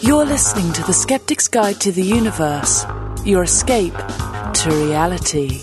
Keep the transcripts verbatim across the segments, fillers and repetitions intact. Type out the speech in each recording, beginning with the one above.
You're listening to The Skeptic's Guide to the Universe, your escape to reality.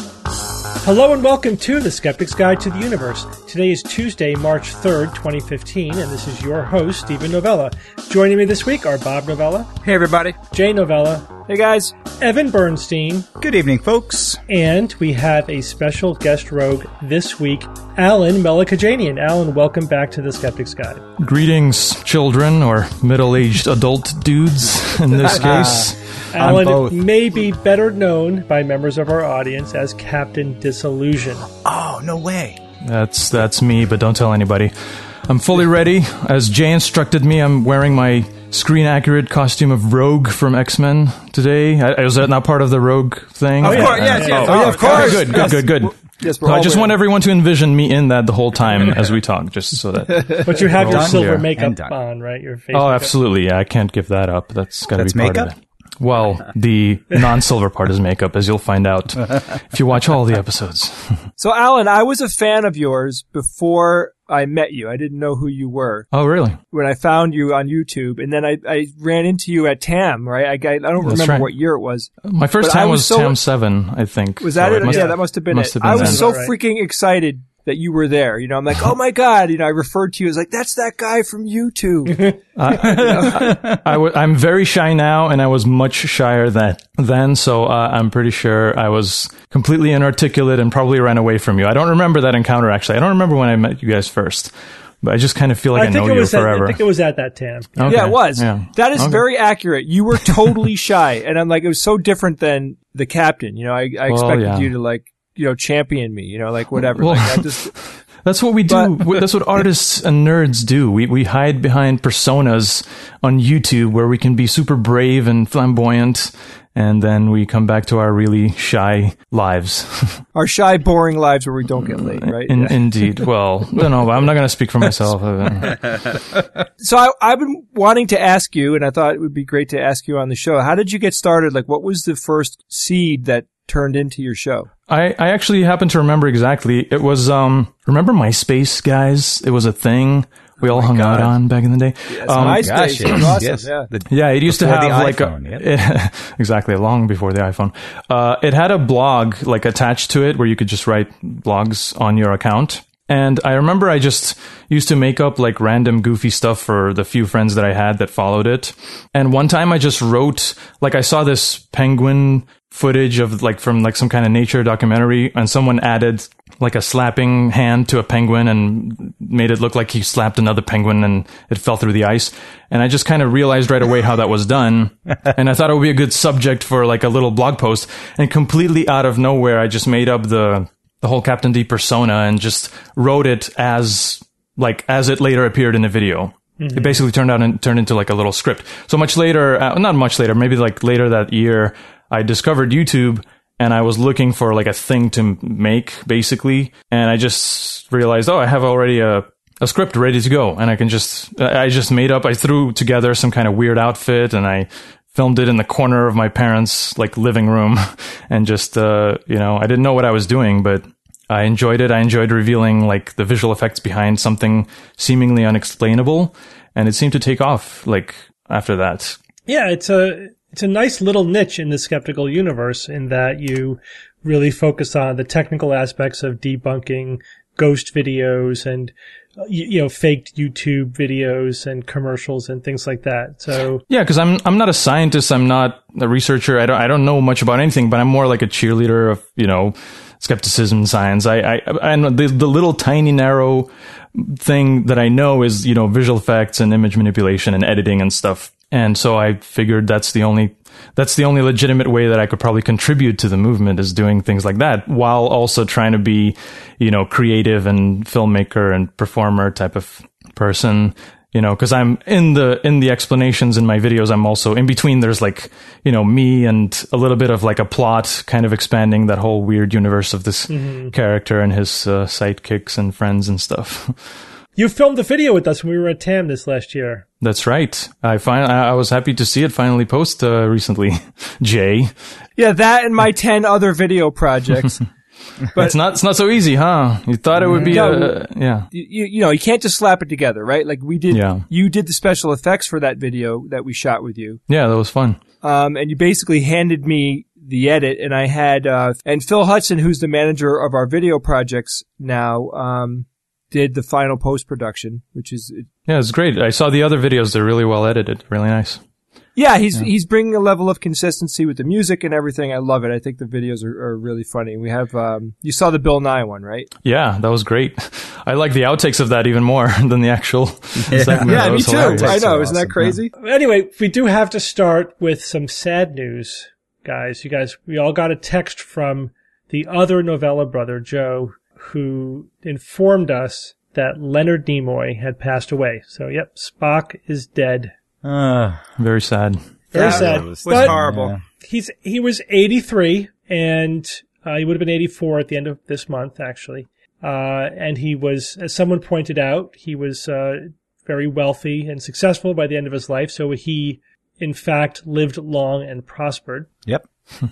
Hello and welcome to The Skeptic's Guide to the Universe. Today is Tuesday, March third, twenty fifteen, and this is your host, Stephen Novella. Joining me this week are Bob Novella. Hey, everybody. Jay Novella. Hey, guys. Evan Bernstein. Good evening, folks. And we have a special guest rogue this week, Alan Melikajanian. Alan, welcome back to The Skeptic's Guide. Greetings, children, or middle-aged adult dudes in this case. Alan may be better known by members of our audience as Captain Disillusion. Oh, no way. That's that's me, but don't tell anybody. I'm fully ready. As Jay instructed me, I'm wearing my screen-accurate costume of Rogue from X-Men today. I, was that not part of the Rogue thing? Oh, of course, yes, yes. Oh, Oh, yeah, of course. Good, good, good, good. Yes, So I just want everyone to envision me in that the whole time as we talk, just so that... But you have your Done silver here. makeup on, right? Your face Oh, makeup. absolutely. Yeah, I can't give that up. That's got to be That's part makeup? of it. Well, the non-silver part is makeup, as you'll find out if you watch all the episodes. So, Alan, I was a fan of yours before I met you. I didn't know who you were Oh, really? when I found you on YouTube, and then I, I ran into you at TAM, right? I, I don't That's remember right. what year it was. My first But I time was was, so- TAM seven, I think. Was that So it? must- Yeah, that must have been must it. have been I was then. so Right. freaking excited that you were there. You know, I'm like, oh my God. You know, I referred to you as like, that's that guy from YouTube. I, I w- I'm very shy now, and I was much shyer that then, so uh, I'm pretty sure I was completely inarticulate and probably ran away from you. I don't remember that encounter, actually. I don't remember when I met you guys first, but I just kind of feel like I, I think know it you was at, forever. I think it was at that time. Okay, Yeah, it was. yeah. That is Okay. very accurate. You were totally shy. And I'm like, it was so different than the captain. You know, I, I Well, expected yeah. you to like, you know, champion me, you know, like whatever. Well, like, I just, That's what we do. That's what artists and nerds do. We we hide behind personas on YouTube where we can be super brave and flamboyant, and then we come back to our really shy lives. our shy, boring lives where we don't get laid, right? In, Yeah. Indeed. Well, I don't know. I'm not going to speak for myself. So I, I've been wanting to ask you, and I thought it would be great to ask you on the show. How did you get started? Like, what was the first seed that turned into your show? I, I actually happen to remember exactly. It was, um, remember MySpace, guys? It was a thing we all hung out on back in the day. Yes, Um, MySpace gosh, was yes. awesome. Yes. Yeah. The- Yeah, it used to Before have the like iPhone, a, yep. it, exactly, long before the iPhone. Uh, it had a blog like attached to it where you could just write blogs on your account. And I remember I just used to make up like random goofy stuff for the few friends that I had that followed it. And one time I just wrote, like I saw this penguin footage of like from like some kind of nature documentary, and someone added like a slapping hand to a penguin and made it look like he slapped another penguin and it fell through the ice. And I just kind of realized right away how that was done. And I thought it would be a good subject for like a little blog post. And completely out of nowhere, I just made up the the whole Captain D persona and just wrote it as like as it later appeared in the video. Mm-hmm. It basically turned out and turned into like a little script. So much later, uh, not much later, maybe like later that year, I discovered YouTube and I was looking for like a thing to make basically. And I just realized, oh, I have already a, a script ready to go. And I can just, I just made up, I threw together some kind of weird outfit and I filmed it in the corner of my parents' like living room and just, uh, you know, I didn't know what I was doing, but I enjoyed it. I enjoyed revealing like the visual effects behind something seemingly unexplainable, and it seemed to take off like after that. Yeah, it's a it's a nice little niche in the skeptical universe in that you really focus on the technical aspects of debunking ghost videos and you, you know faked YouTube videos and commercials and things like that. So yeah, because I'm I'm not a scientist. I'm not a researcher. I don't I don't know much about anything. But I'm more like a cheerleader of you know skepticism and science. I I, I know the the little tiny narrow thing that I know is you know visual effects and image manipulation and editing and stuff. And so I figured that's the only that's the only legitimate way that I could probably contribute to the movement is doing things like that while also trying to be, you know, creative and filmmaker and performer type of person, you know, because I'm in the in the explanations in my videos. I'm also in between. There's like, you know, me and a little bit of like a plot kind of expanding that whole weird universe of this mm-hmm. character and his uh, sidekicks and friends and stuff. You filmed the video with us when we were at TAM this last year. That's right. I find I was happy to see it finally post uh, recently. Jay. Yeah, that and my ten other video projects. But it's not it's not so easy, huh? You thought it would be No. a yeah. you, you know, you can't just slap it together, right? Like we did, Yeah. you did the special effects for that video that we shot with you. Yeah, that was fun. Um, and you basically handed me the edit, and I had, uh, and Phil Hudson, who's the manager of our video projects now, um, did the final post-production, which is, Yeah, it's great. I saw the other videos. They're really well edited. Really nice. yeah, he's, he's bringing a level of consistency with the music and everything. I love it. I think the videos are, are really funny. We have, um, you saw the Bill Nye one, right? Yeah, that was great. I like the outtakes of that even more than the actual segment. Yeah, That me was too. hilarious. I know. so Isn't that awesome. crazy? Anyway, we do have to start with some sad news, guys. You guys, we all got a text from the other Novella brother, Joe, who informed us that Leonard Nimoy had passed away. So, yep, Spock is dead. Uh, Very sad. Very That sad. was- But horrible. yeah. he's he was eighty-three, and uh, he would have been eighty-four at the end of this month, actually. Uh, and he was, as someone pointed out, he was uh, very wealthy and successful by the end of his life. So he, in fact, lived long and prospered. Yep.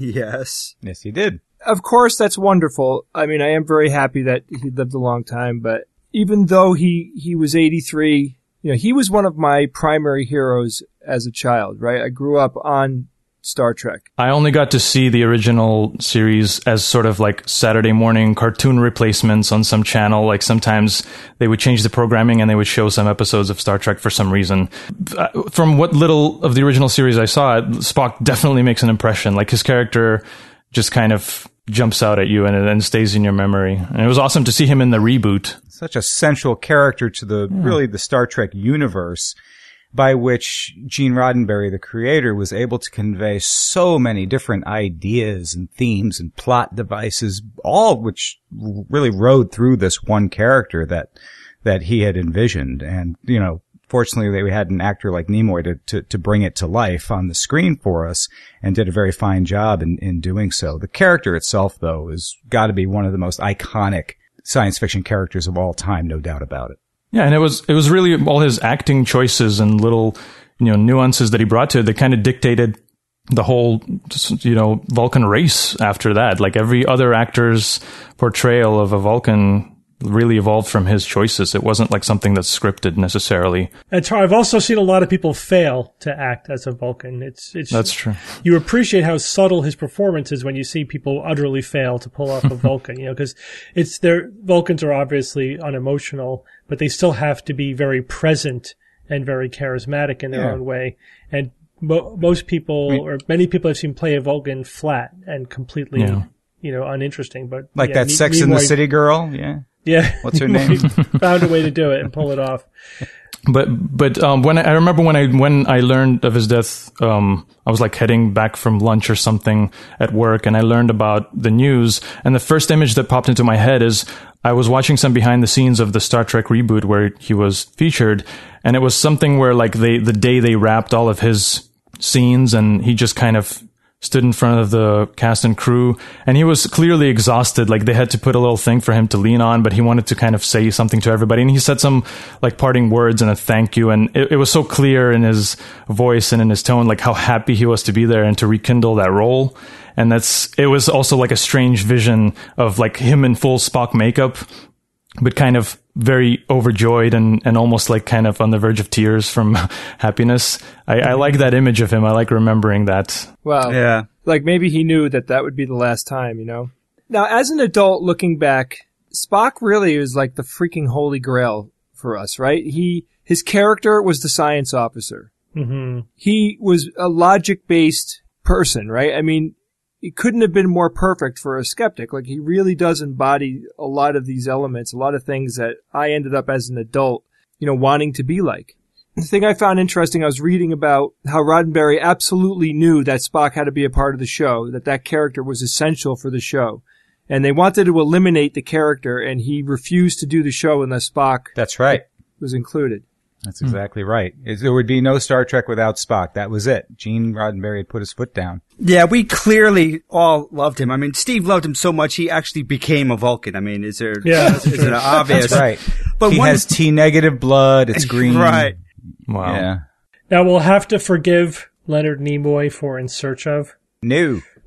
Yes. Yes, he did. Of course, that's wonderful. I mean, I am very happy that he lived a long time, but even though he, he was eighty-three, you know, he was one of my primary heroes as a child, right? I grew up on Star Trek. I only got to see the original series as sort of like Saturday morning cartoon replacements on some channel. Like sometimes they would change the programming and they would show some episodes of Star Trek for some reason. Uh, From what little of the original series I saw, Spock definitely makes an impression. Like his character just kind of jumps out at you and it and stays in your memory. And it was awesome to see him in the reboot. Such a central character to the, really the Star Trek universe, by which Gene Roddenberry, the creator, was able to convey so many different ideas and themes and plot devices, all of which really rode through this one character that, that he had envisioned. And, you know, fortunately they had an actor like Nimoy to, to, to bring it to life on the screen for us and did a very fine job in, in doing so. The character itself, though, has got to be one of the most iconic science fiction characters of all time, no doubt about it. Yeah, and it was it was really all his acting choices and little, you know, nuances that he brought to it that kind of dictated the whole, you know, Vulcan race after that. Like every other actor's portrayal of a Vulcan really evolved from his choices. It wasn't like something that's scripted necessarily. And so I've also seen a lot of people fail to act as a Vulcan. It's it's That's true. You appreciate how subtle his performance is when you see people utterly fail to pull off a Vulcan, you know, because it's their Vulcans are obviously unemotional, but they still have to be very present and very charismatic in their Yeah. own way. And mo- most people, I mean- or many people I've seen play a Vulcan flat and completely, Yeah. you know, uninteresting. But Like yeah, that Ne- Sex in the Nimoy- City girl? Yeah. Yeah. What's her name? Found a way to do it and pull it off. But but um, when I, I remember when I when I learned of his death, um, I was like heading back from lunch or something at work, and I learned about the news. And the first image that popped into my head is I was watching some behind the scenes of the Star Trek reboot where he was featured, and it was something where like they the day they wrapped all of his scenes, and he just kind of stood in front of the cast and crew, and he was clearly exhausted. Like they had to put a little thing for him to lean on, but he wanted to kind of say something to everybody. And he said some like parting words and a thank you. And it, it was so clear in his voice and in his tone, like how happy he was to be there and to rekindle that role. And that's, it was also like a strange vision of like him in full Spock makeup, but kind of very overjoyed and, and almost like kind of on the verge of tears from happiness. I, I like that image of him. I like remembering that. Wow. Yeah. Like maybe he knew that that would be the last time, you know? Now, as an adult looking back, Spock really is like the freaking holy grail for us, right? He, his character was the science officer. Mm-hmm. He was a logic-based person, right? I mean, he couldn't have been more perfect for a skeptic. Like, he really does embody a lot of these elements, a lot of things that I ended up as an adult, you know, wanting to be like. The thing I found interesting, I was reading about how Roddenberry absolutely knew that Spock had to be a part of the show, that that character was essential for the show. And they wanted to eliminate the character, and he refused to do the show unless Spock That's right. was included. That's exactly right. It, there would be no Star Trek without Spock. That was it. Gene Roddenberry had put his foot down. Yeah, we clearly all loved him. I mean, Steve loved him so much he actually became a Vulcan. I mean, is there? Yeah, that's is it obvious? That's right. But he one, has T negative blood. It's green. right? Wow. Yeah. Now we'll have to forgive Leonard Nimoy for In Search Of. No.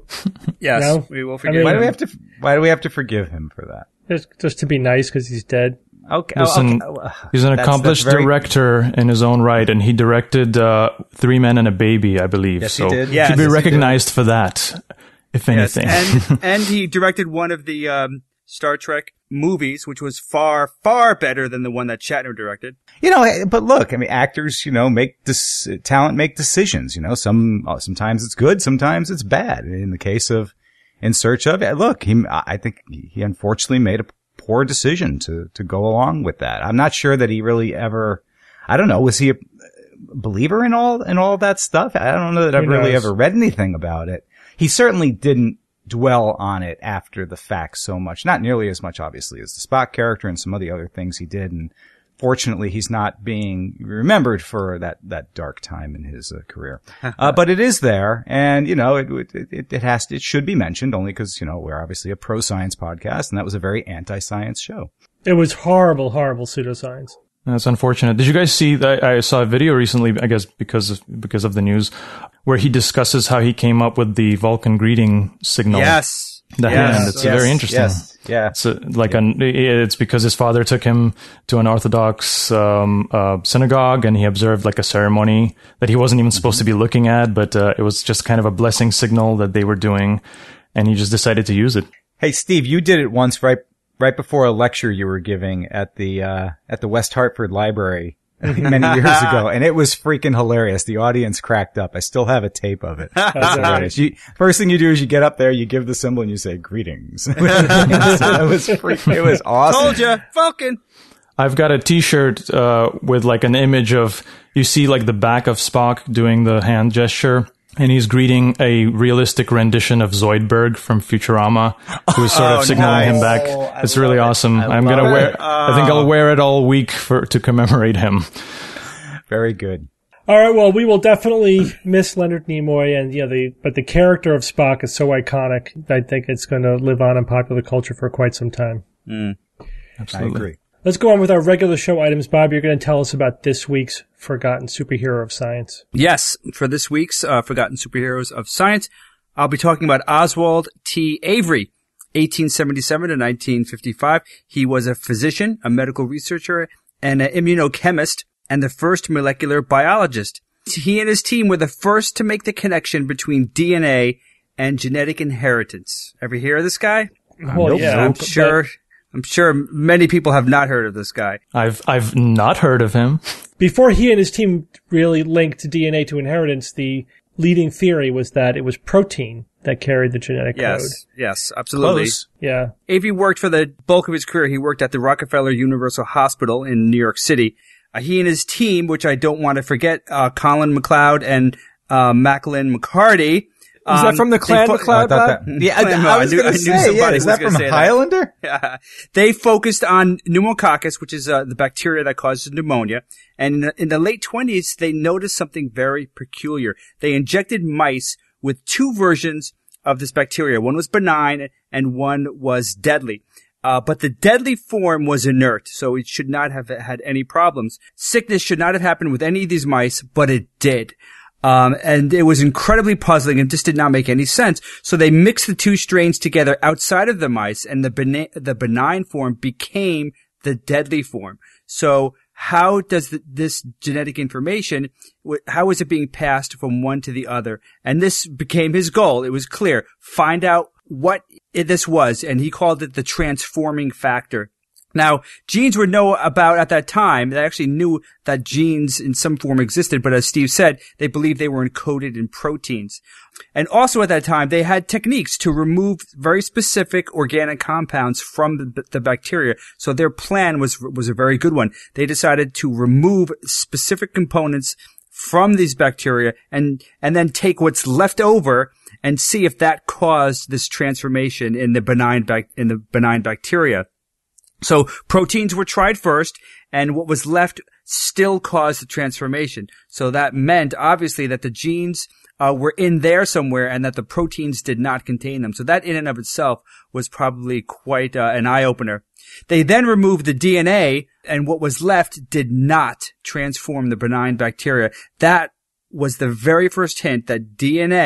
Yes, No? we will I forgive mean- Why do him. we have to? Why do we have to forgive him for that? Just, just to be nice because he's dead. Okay, Listen, oh, okay. he's an That's- accomplished that's very- director in his own right, and he directed uh, Three Men and a Baby, I believe. Yes, he so did. he Yes, should be yes, he recognized for that, if Yes, anything. and and he directed one of the um, Star Trek movies, which was far far better than the one that Shatner directed. You know, but look, I mean, actors, you know, make this talent make decisions. You know, some uh, sometimes it's good, sometimes it's bad. In the case of In Search of, look, he, I think he unfortunately made a poor decision to to go along with that. I'm not sure that he really ever. I don't know. Was he a believer in all in all that stuff? I don't know that I've Who really knows? ever read anything about it. He certainly didn't dwell on it after the fact so much. Not nearly as much, obviously, as the Spock character and some of the other things he did. And fortunately, he's not being remembered for that, that dark time in his uh, career. Uh, but it is there. And, you know, it, it, it has to, it should be mentioned only because, you know, we're obviously a pro-science podcast and that was a very anti-science show. It was horrible, horrible pseudoscience. That's unfortunate. Did you guys see that? I saw a video recently, I guess because of, because of the news, where he discusses how he came up with the Vulcan greeting signal. Yes, The yes. hand. It's Yes, very interesting. Yes. Yeah. It's a, like an, it's because his father took him to an Orthodox um, uh, synagogue, and he observed like a ceremony that he wasn't even supposed to be looking at, but uh, it was just kind of a blessing signal that they were doing, and he just decided to use it. Hey, Steve, you did it once right right before a lecture you were giving at the uh at the West Hartford Library many years ago, and it was freaking hilarious. The audience cracked up. I still have a tape of it. That's hilarious. You, first thing you do is you get up there, you give the symbol, and you say greetings. It was freak, it was awesome. Told you, Vulcan. I've got a T-shirt uh, with like an image of, you see like the back of Spock doing the hand gesture, and he's greeting a realistic rendition of Zoidberg from Futurama, who's sort Oh, of signaling nice. him back. Oh, I It's really love it. awesome. I I'm love gonna it. wear. I think I'll wear it all week for to commemorate him. Very good. All right, well, we will definitely miss Leonard Nimoy, and yeah, the but the character of Spock is so iconic. I think it's going to live on in popular culture for quite some time. Absolutely. I agree. Let's go on with our regular show items. Bob, you're going to tell us about this week's Forgotten Superhero of Science. Yes, for this week's uh, Forgotten Superheroes of Science, I'll be talking about Oswald T. Avery, eighteen seventy-seven to nineteen fifty-five. He was a physician, a medical researcher, and an immunochemist, and the first molecular biologist. He and his team were the first to make the connection between D N A and genetic inheritance. Ever hear of this guy? Well, nope, yeah, I'm but- sure, I'm sure many people have not heard of this guy. I've I've not heard of him. Before he and his team really linked D N A to inheritance, the leading theory was that it was protein that carried the genetic code. Yes, yes, absolutely. Close. Yeah. Avery worked for the bulk of his career. He worked at the Rockefeller Universal Hospital in New York City. Uh, he and his team, which I don't want to forget, uh, Colin McLeod and uh, Macklin McCarty. Is um, that from the they Clan fo- I McLeod, thought Bob? that, yeah, I, No, I I was knew- going I to knew say, somebody yeah, was is that gonna from say that. Highlander? Yeah. They focused on pneumococcus, which is uh, the bacteria that causes pneumonia. And in the, in the late twenties, they noticed something very peculiar. They injected mice with two versions of this bacteria. One was benign and one was deadly. Uh, but the deadly form was inert, so it should not have had any problems. Sickness should not have happened with any of these mice, but it did. Um, and it was incredibly puzzling and just did not make any sense. So they mixed the two strains together outside of the mice, and the bena- the benign form became the deadly form. So how does the, this genetic information, how is it being passed from one to the other? And this became his goal. It was clear. Find out what it, this was, and he called it the transforming factor. Now, genes were known about at that time. They actually knew that genes in some form existed, but as Steve said, they believed they were encoded in proteins. And also at that time, they had techniques to remove very specific organic compounds from the, the bacteria. So their plan was was a very good one. They decided to remove specific components from these bacteria and and then take what's left over and see if that caused this transformation in the benign bac- in the benign bacteria. So proteins were tried first, and what was left still caused the transformation. So that meant, obviously, that the genes uh, were in there somewhere and that the proteins did not contain them. So that in and of itself was probably quite uh, an eye-opener. They then removed the D N A, and what was left did not transform the benign bacteria. That was the very first hint that D N A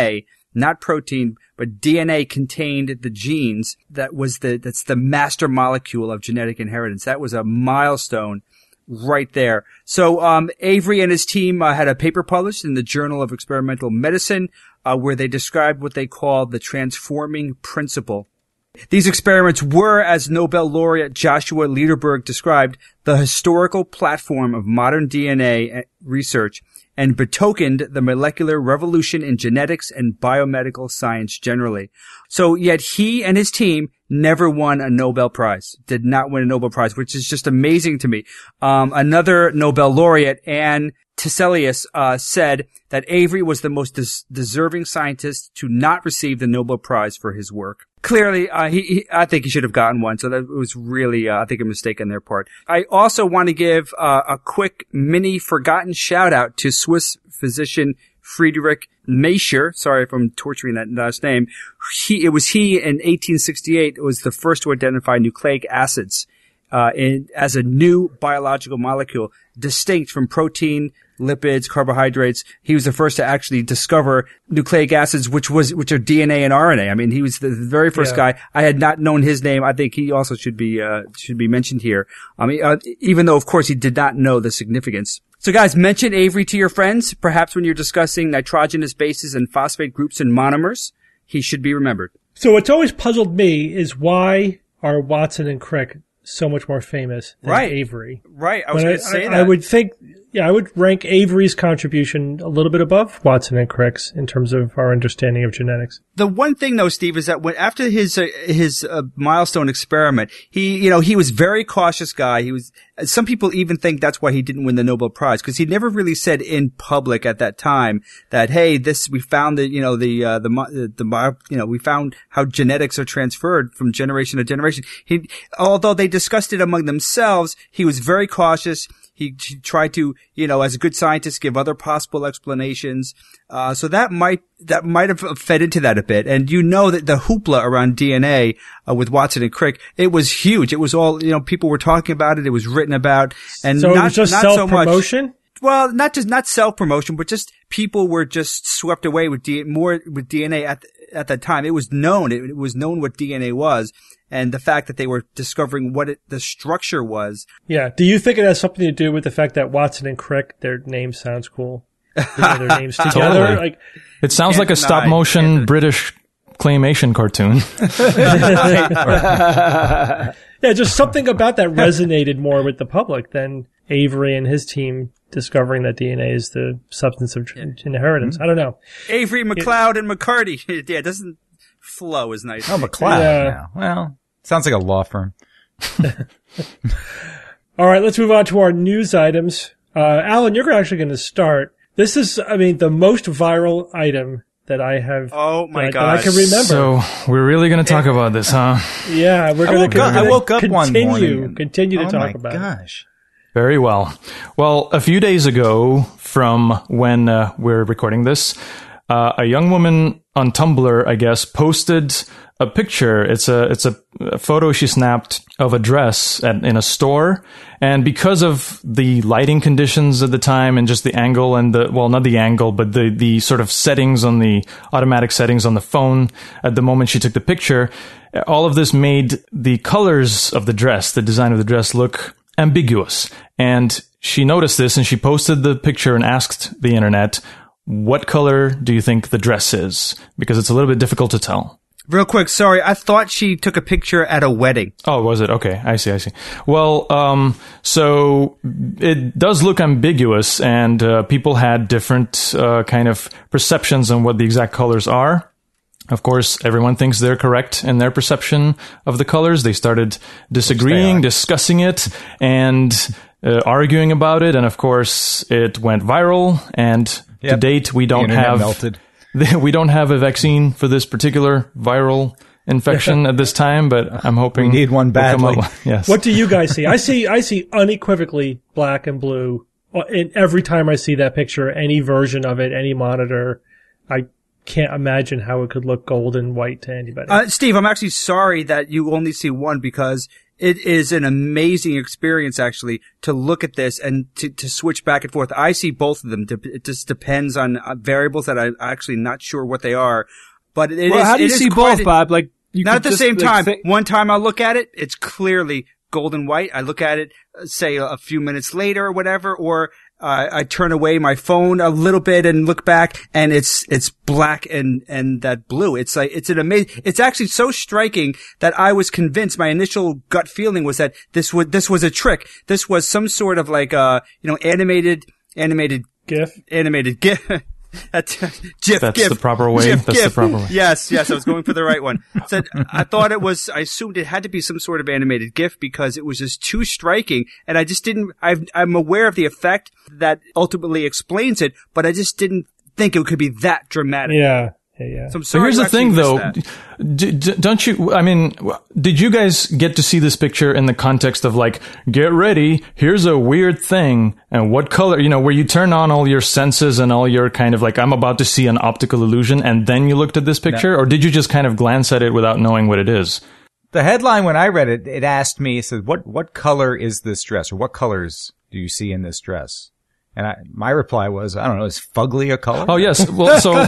not protein, but D N A contained the genes. That was the, that's the master molecule of genetic inheritance. That was a milestone right there. So, um, Avery and his team uh, had a paper published in the Journal of Experimental Medicine, uh, where they described what they called the transforming principle. These experiments were, as Nobel laureate Joshua Lederberg described, the historical platform of modern D N A research and betokened the molecular revolution in genetics and biomedical science generally. So yet he and his team never won a Nobel Prize, did not win a Nobel Prize, which is just amazing to me. Um, another Nobel laureate, Anne Tiselius, uh, said that Avery was the most des- deserving scientist to not receive the Nobel Prize for his work. Clearly, uh, he, he, I think he should have gotten one. So that was really, uh, I think, a mistake on their part. I also want to give uh, a quick mini forgotten shout out to Swiss physician Friedrich Mayscher. Sorry if I'm torturing that last name. He, it was he in eighteen sixty-eight was the first to identify nucleic acids uh, in, as a new biological molecule distinct from protein, lipids, carbohydrates. He was the first to actually discover nucleic acids, which was, which are D N A and R N A. I mean, he was the very first yeah. guy. I had not known his name. I think he also should be, uh, should be mentioned here. I mean, uh, even though, of course, he did not know the significance. So guys, mention Avery to your friends, perhaps when you're discussing nitrogenous bases and phosphate groups and monomers. He should be remembered. So what's always puzzled me is why are Watson and Crick so much more famous than right. Avery? Right. I was going to say I, that. I would think, yeah, I would rank Avery's contribution a little bit above Watson and Crick's in terms of our understanding of genetics. The one thing though, Steve, is that when after his uh, his uh, milestone experiment, he you know he was a very cautious guy. He was. Some people even think that's why he didn't win the Nobel Prize, because he never really said in public at that time that, hey, this we found that you know the uh, the the, the you know we found how genetics are transferred from generation to generation. He, although they discussed it among themselves, he was very cautious. He, he tried to, you know, as a good scientist, give other possible explanations. Uh, so that might, that might have fed into that a bit. And you know that the hoopla around D N A, uh, with Watson and Crick, it was huge. It was all, you know, people were talking about it. It was written about. And so not, it was just not self-promotion? So much, well, not just, not self-promotion, but just people were just swept away with D, more with D N A at, at that time. It was known. It, it was known what D N A was. And the fact that they were discovering what it, the structure was. Yeah. Do you think it has something to do with the fact that Watson and Crick, their name sounds cool? You know, their names together. Totally. Like, it sounds like a stop motion British claymation cartoon. Yeah, just something about that resonated more with the public than Avery and his team discovering that D N A is the substance of yeah. inheritance. Mm-hmm. I don't know. Avery, McLeod, and McCarty. Yeah, it doesn't flow as nice. Oh, McLeod. Yeah. yeah. Well, sounds like a law firm. All right, let's move on to our news items. Uh, Alan, you're actually going to start. This is, I mean, the most viral item that I have. Oh my god! God! I can remember. So we're really going to talk about this, huh? Yeah, we're going to. I woke up continue, one morning. And, continue to oh talk about my it. gosh. Very well. Well, a few days ago from when uh, we're recording this, uh, a young woman on Tumblr, I guess, posted a picture. It's a it's a, a photo she snapped of a dress at, in a store. And because of the lighting conditions at the time and just the angle and the, well, not the angle, but the, the sort of settings on the automatic settings on the phone at the moment she took the picture, all of this made the colors of the dress, the design of the dress, look ambiguous. And she noticed this and she posted the picture and asked the internet, what color do you think the dress is? Because it's a little bit difficult to tell. Real quick, sorry, I thought she took a picture at a wedding. Oh, was it? Okay, I see, I see. Well, um, so it does look ambiguous, and uh, people had different uh, kind of perceptions on what the exact colors are. Of course, everyone thinks they're correct in their perception of the colors. They started disagreeing, discussing it, and uh, arguing about it, and of course, it went viral, and yep. to date, we don't have... melted. We don't have a vaccine for this particular viral infection at this time, but I'm hoping we need one badly. We'll yes. What do you guys see? I see, I see unequivocally black and blue. And every time I see that picture, any version of it, any monitor, I can't imagine how it could look gold and white to anybody. Uh, Steve, I'm actually sorry that you only see one because it is an amazing experience, actually, to look at this and to, to switch back and forth. I see both of them. It just depends on variables that I'm actually not sure what they are. But it well, is. How do you it see is both, a, Bob? Like you not at the just, same like, time. think- One time I'll look at it, it's clearly gold and white. I look at it, say a few minutes later or whatever, or uh, I turn away my phone a little bit and look back, and it's it's black and and that blue. It's like it's an amazing. It's actually so striking that I was convinced. My initial gut feeling was that this was this was a trick. This was some sort of like uh you know animated animated GIF. animated GIF. That's, GIF, That's GIF, the proper way. GIF, That's GIF. the proper way. Yes, yes, I was going for the right one. So I thought it was, I assumed it had to be some sort of animated GIF because it was just too striking, and I just didn't, I've, I'm aware of the effect that ultimately explains it, but I just didn't think it could be that dramatic. Yeah. Yeah, yeah. So I'm But sorry here's you the actually thing, missed though. that. D- d- don't you, I mean, did you guys get to see this picture in the context of like, get ready, here's a weird thing, and what color, you know, where you turn on all your senses and all your kind of like, I'm about to see an optical illusion, and then you looked at this picture? Or did you just kind of glance at it without knowing what it is? The headline, when I read it, it asked me, it said, what, what color is this dress? Or what colors do you see in this dress? And I, my reply was, I don't know, is fugly a color? Oh, yes. Well, so,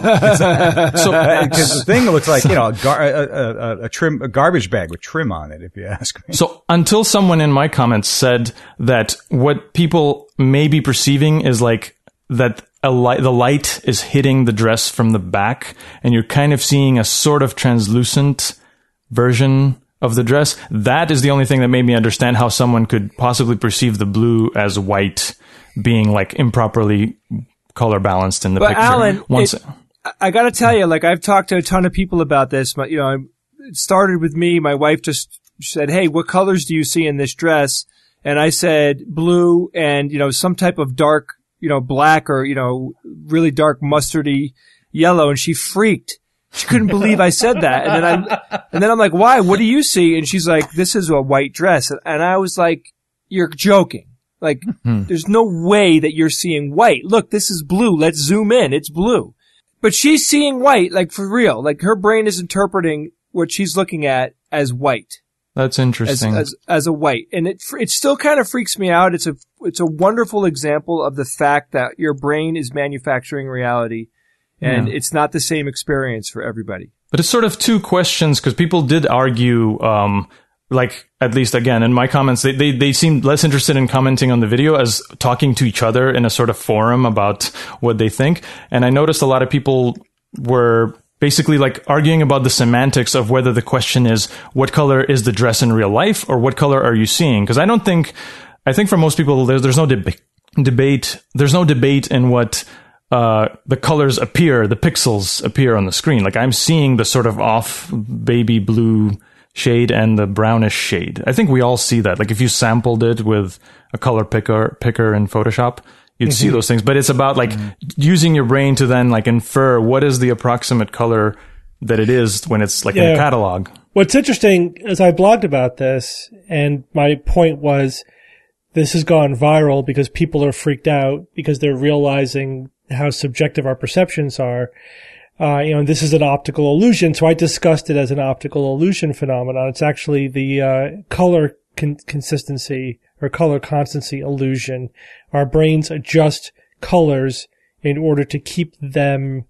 so, Because the thing looks like, you know, a, gar- a, a, a trim, a garbage bag with trim on it, if you ask me. So until someone in my comments said that what people may be perceiving is like that a light, the light is hitting the dress from the back, and you're kind of seeing a sort of translucent version of the dress. That is the only thing that made me understand how someone could possibly perceive the blue as white, being like improperly color balanced in the But picture. Alan, Once, it- I got to tell you, like I've talked to a ton of people about this, but you know, it started with me. My wife just said, "Hey, what colors do you see in this dress?" And I said blue and, you know, some type of dark, you know, black or, you know, really dark mustardy yellow. And she freaked. She couldn't believe I said that. And then I, and then I'm like, why? What do you see? And she's like, this is a white dress. And I was like, you're joking. Like, Hmm. there's no way that you're seeing white. Look, this is blue. Let's zoom in. It's blue. But she's seeing white, like for real. Like her brain is interpreting what she's looking at as white. that's As, interesting. as, as a white. And it, it still kind of freaks me out. It's a, it's a wonderful example of the fact that your brain is manufacturing reality and Yeah. it's not the same experience for everybody. But it's sort of two questions, because people did argue, um, like, at least again, in my comments, they, they, they seemed less interested in commenting on the video as talking to each other in a sort of forum about what they think. And I noticed a lot of people were basically like arguing about the semantics of whether the question is, what color is the dress in real life, or what color are you seeing? Because I don't think, I think for most people, there's, there's no deb- debate, there's no debate in what uh, the colors appear, the pixels appear on the screen. Like I'm seeing the sort of off baby blue shade and the brownish shade. I think we all see that. Like if you sampled it with a color picker picker in Photoshop, you'd mm-hmm. see those things. But it's about like mm-hmm. using your brain to then like infer what is the approximate color that it is when it's like yeah. in a catalog. What's interesting is I blogged about this, and my point was this has gone viral because people are freaked out because they're realizing how subjective our perceptions are. Uh, you know, this is an optical illusion, so I discussed it as an optical illusion phenomenon. It's actually the uh, color con- consistency or color constancy illusion. Our brains adjust colors in order to keep them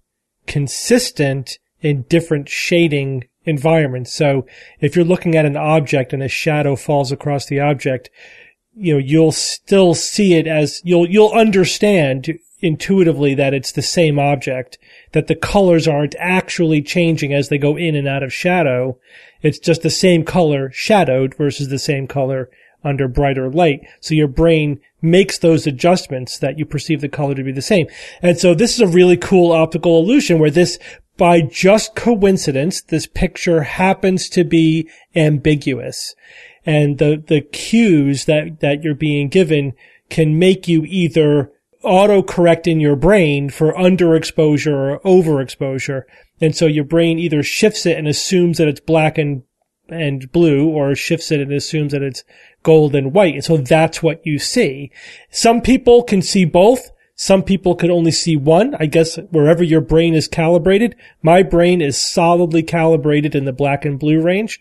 consistent in different shading environments. So if you're looking at an object and a shadow falls across the object, you know, you'll still see it as, you'll, you'll understand intuitively that it's the same object, that the colors aren't actually changing as they go in and out of shadow. It's just the same color shadowed versus the same color under brighter light. So your brain makes those adjustments that you perceive the color to be the same. And so this is a really cool optical illusion where this, by just coincidence, this picture happens to be ambiguous. And the, the cues that, that you're being given can make you either autocorrect in your brain for underexposure or overexposure. And so your brain either shifts it and assumes that it's black and, and blue, or shifts it and assumes that it's gold and white. And so that's what you see. Some people can see both. Some people can only see one. I guess wherever your brain is calibrated. My brain is solidly calibrated in the black and blue range.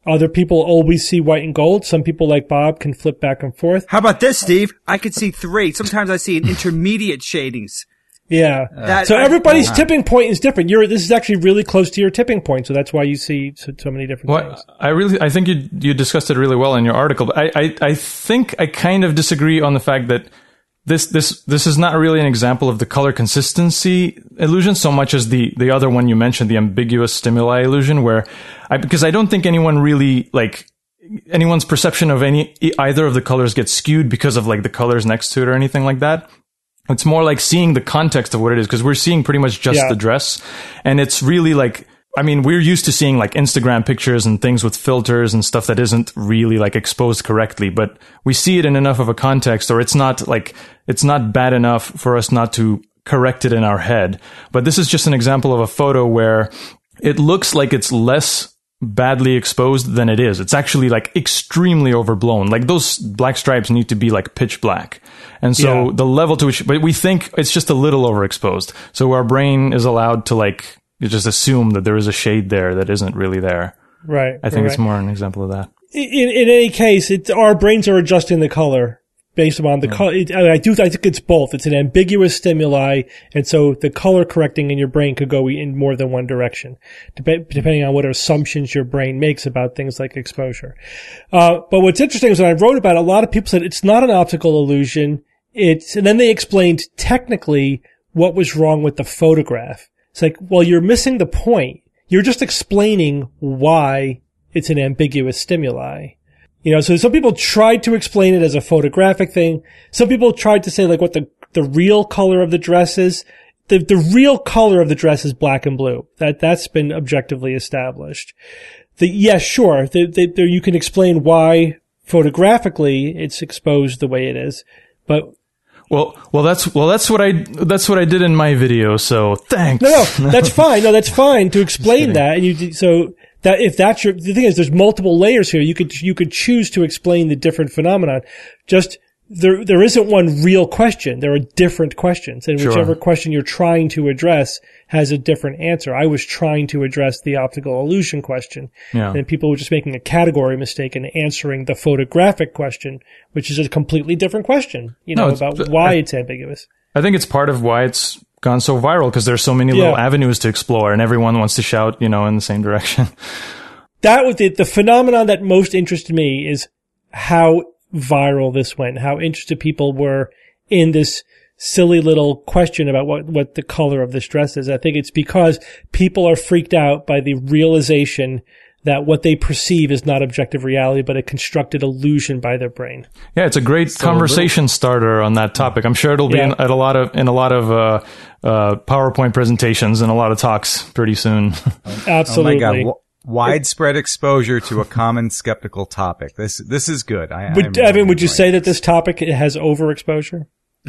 Other people always see white and gold. Some people, like Bob, can flip back and forth. How about this, Steve? I could see three. Sometimes I see an intermediate shadings. Yeah. That- so I- everybody's uh-huh. tipping point is different. You're, this is actually really close to your tipping point, so that's why you see so, so many different Well, things. I really, I think you you discussed it really well in your article. But I, I, I think I kind of disagree on the fact that this, this, this is not really an example of the color consistency illusion so much as the, the other one you mentioned, the ambiguous stimuli illusion, where I, because I don't think anyone really, like, anyone's perception of any, either of the colors gets skewed because of, like, the colors next to it or anything like that. It's more like seeing the context of what it is, because we're seeing pretty much just Yeah. the dress. And it's really like, I mean, we're used to seeing like Instagram pictures and things with filters and stuff that isn't really like exposed correctly, but we see it in enough of a context, or it's not like, it's not bad enough for us not to correct it in our head. But this is just an example of a photo where it looks like it's less badly exposed than it is. It's actually like extremely overblown. Like those black stripes need to be like pitch black. And so Yeah. the level to which, but we think it's just a little overexposed. So our brain is allowed to like, you just assume that there is a shade there that isn't really there. Right. I think right. it's more an example of that. In, in any case, it's, our brains are adjusting the color based upon the color. It, I, I do, I think it's both. It's an ambiguous stimuli, and so the color correcting in your brain could go in more than one direction, dep- depending on what assumptions your brain makes about things like exposure. Uh, but what's interesting is when I wrote about it, a lot of people said it's not an optical illusion. It's, and then they explained technically what was wrong with the photograph. It's like, well, you're missing the point. You're just explaining why it's an ambiguous stimuli. You know, so some people tried to explain it as a photographic thing. Some people tried to say like what the, the real color of the dress is. The, the real color of the dress is black and blue. That, that's been objectively established. The, yeah, sure. The, the, the, you can explain why photographically it's exposed the way it is, but Well, well, that's, well, that's what I, that's what I did in my video. So thanks. No, no, that's fine. No, that's fine to explain that. And you, so that if that's your, the thing is, there's multiple layers here. You could, you could choose to explain the different phenomenon. Just there, there isn't one real question. There are different questions, and Sure. whichever question you're trying to address has a different answer. I was trying to address the optical illusion question, Yeah. and people were just making a category mistake and answering the photographic question, which is a completely different question. You know, No, it's- about why I- it's ambiguous. I think it's part of why it's gone so viral, because there's so many Yeah. little avenues to explore and everyone wants to shout, you know, in the same direction. That was the, the phenomenon that most interested me is how viral this went, how interested people were in this silly little question about what, what the color of this dress is. I think it's because people are freaked out by the realization that what they perceive is not objective reality, but a constructed illusion by their brain. Yeah, it's a great conversation starter on that topic. I'm sure it'll be Yeah. in, at a lot of in a lot of uh, uh, PowerPoint presentations and a lot of talks pretty soon. Absolutely. Oh my God. W- widespread exposure to a common skeptical topic. This this is good. I, Would, I'm Evan, would you enjoying say that this. this topic has overexposure?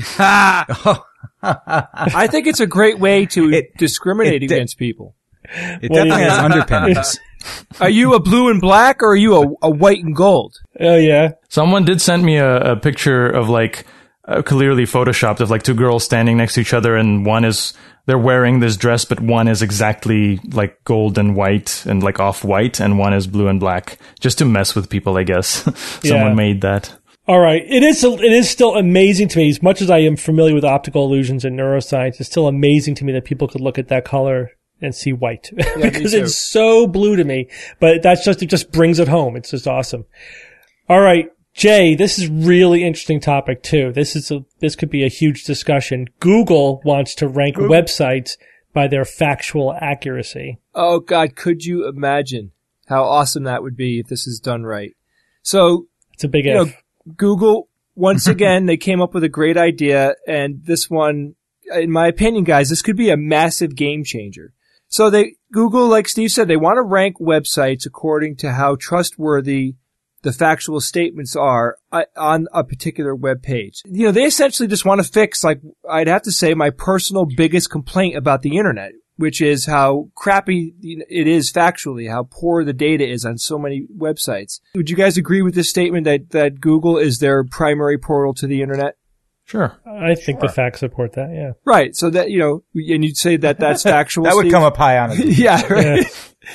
I think it's a great way to It- discriminate it de- against people. It What do you definitely has mean? underpinnings. Are you a blue and black, or are you a, a white and gold? Oh, yeah. Someone did send me a, a picture of like uh, clearly photoshopped of like two girls standing next to each other, and one is they're wearing this dress, but one is exactly like gold and white and like off white, and one is blue and black, just to mess with people, I guess. Someone Yeah. made that. All right. It is, it is still amazing to me, as much as I am familiar with optical illusions and neuroscience, it's still amazing to me that people could look at that color and see white because too. it's so blue to me, but that's just, it just brings it home. It's just awesome. All right. Jay, this is really interesting topic too. This is a, this could be a huge discussion. Google wants to rank websites by their factual accuracy. Oh God, could you imagine how awesome that would be if this is done right? So, It's a big you if. know, Google, once again, they came up with a great idea, and this one, in my opinion, guys, this could be a massive game changer. So they, Google, like Steve said, they want to rank websites according to how trustworthy the factual statements are uh, on a particular web page. You know, they essentially just want to fix, like, I'd have to say, my personal biggest complaint about the internet, which is how crappy it is factually, how poor the data is on so many websites. Would you guys agree with this statement that, that Google is their primary portal to the internet? Sure. I think the facts support that. Yeah. Right. So that, you know, and you'd say that that's factual. That would Steve? come up high on it. Yeah, right. Yeah.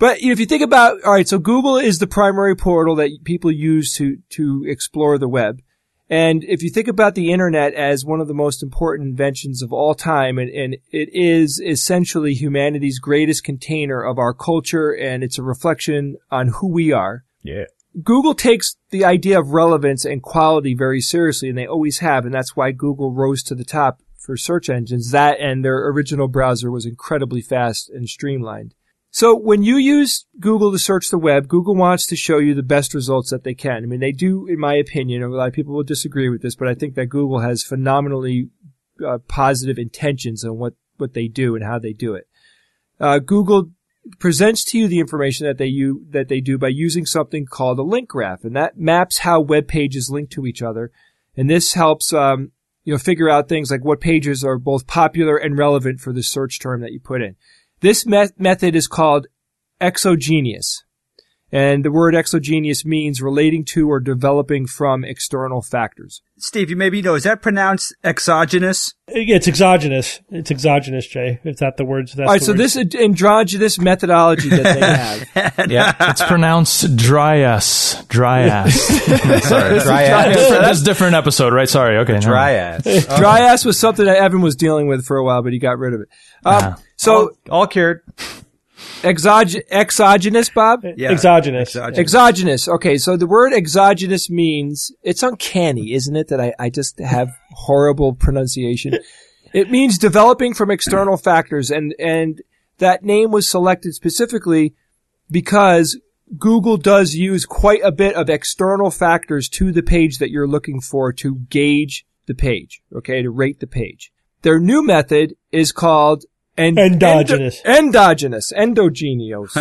But you know, if you think about, all right, so Google is the primary portal that people use to, to explore the web. And if you think about the internet as one of the most important inventions of all time, and, and it is essentially humanity's greatest container of our culture, and it's a reflection on who we are. Yeah. Google takes the idea of relevance and quality very seriously, and they always have, and that's why Google rose to the top for search engines. That and their original browser was incredibly fast and streamlined. So when you use Google to search the web, Google wants to show you the best results that they can. I mean, they do, in my opinion, a lot of people will disagree with this, but I think that Google has phenomenally uh, positive intentions on what, what they do and how they do it. Uh, Google presents to you the information that they you that they do by using something called a link graph, and that maps how web pages link to each other. And this helps um, you know figure out things like what pages are both popular and relevant for the search term that you put in. This me- method is called exogenous. And the word exogenous means relating to or developing from external factors. Steve, you maybe know, is that pronounced exogenous? It's exogenous. It's exogenous, Jay. If that the words. That's All right, the so word. this androgynous methodology that they have. Yeah. It's pronounced dry ass. Dry ass. Sorry. Dry That's, ass. that's a different episode, right? Sorry. Okay. no. Dry ass. Dry ass was something that Evan was dealing with for a while, but he got rid of it. Um, Yeah. So all, all cured. exog- exogenous, Bob? Yeah. Exogenous. Exogenous. Exogenous. Okay, so the word exogenous means, it's uncanny, isn't it, that I, I just have horrible pronunciation. It means developing from external factors, and, and that name was selected specifically because Google does use quite a bit of external factors to the page that you're looking for to gauge the page, okay, to rate the page. Their new method is called en- Endogenous. Endo- endogenous. Endogenous.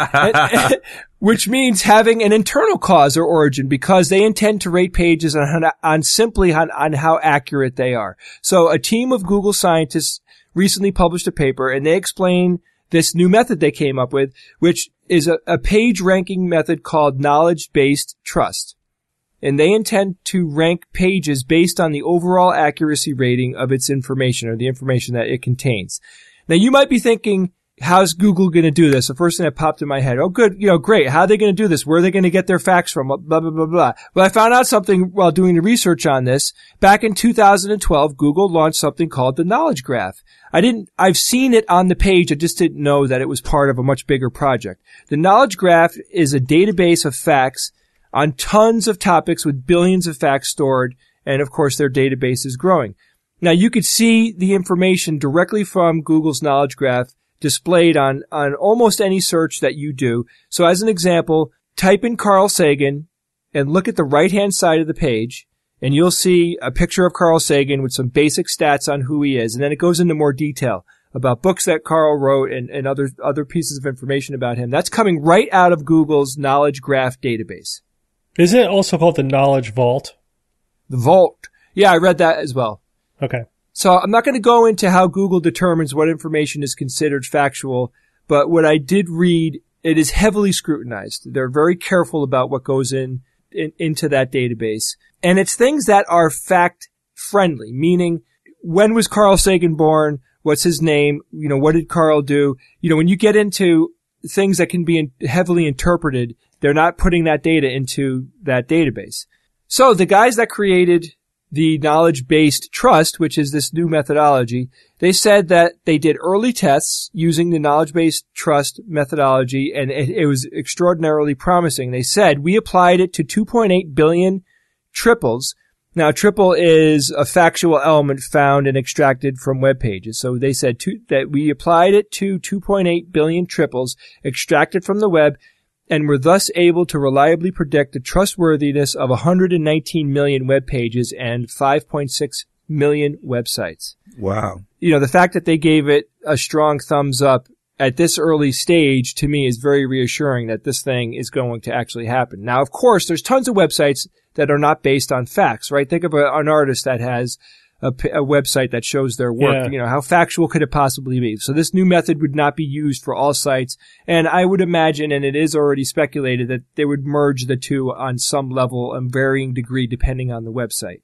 And- which means having an internal cause or origin, because they intend to rate pages on, on simply on, on how accurate they are. So a team of Google scientists recently published a paper, and they explain this new method they came up with, which is a, a page ranking method called knowledge-based trust. And they intend to rank pages based on the overall accuracy rating of its information, or the information that it contains. Now, you might be thinking, how's Google going to do this? The first thing that popped in my head, oh, good, you know, great. How are they going to do this? Where are they going to get their facts from? Blah, blah, blah, blah. Well, I found out something while doing the research on this. Back in two thousand twelve, Google launched something called the Knowledge Graph. I didn't, I've seen it on the page. I just didn't know that it was part of a much bigger project. The Knowledge Graph is a database of facts on tons of topics with billions of facts stored, and of course their database is growing. Now, you could see the information directly from Google's Knowledge Graph displayed on, on almost any search that you do. So as an example, type in Carl Sagan and look at the right-hand side of the page, and you'll see a picture of Carl Sagan with some basic stats on who he is, and then it goes into more detail about books that Carl wrote and, and other, other pieces of information about him. That's coming right out of Google's Knowledge Graph database. Isn't it also called the Knowledge Vault? The Vault. Yeah, I read that as well. Okay. So I'm not going to go into how Google determines what information is considered factual, but what I did read, it is heavily scrutinized. They're very careful about what goes in, in into that database. And it's things that are fact-friendly, meaning when was Carl Sagan born? What's his name? You know, what did Carl do? You know, when you get into things that can be in, heavily interpreted, they're not putting that data into that database. So the guys that created the knowledge-based trust, which is this new methodology, they said that they did early tests using the knowledge-based trust methodology, and it, it was extraordinarily promising. They said, we applied it to two point eight billion triples. Now, triple is a factual element found and extracted from web pages. So they said two, that we applied it to two point eight billion triples extracted from the web, and were thus able to reliably predict the trustworthiness of one hundred nineteen million web pages and five point six million websites. Wow. You know, the fact that they gave it a strong thumbs up at this early stage, to me, is very reassuring that this thing is going to actually happen. Now, of course, there's tons of websites that are not based on facts, right? Think of a, an artist that has a, a website that shows their work. Yeah. You know, how factual could it possibly be? So this new method would not be used for all sites. And I would imagine, and it is already speculated, that they would merge the two on some level, a varying degree, depending on the website.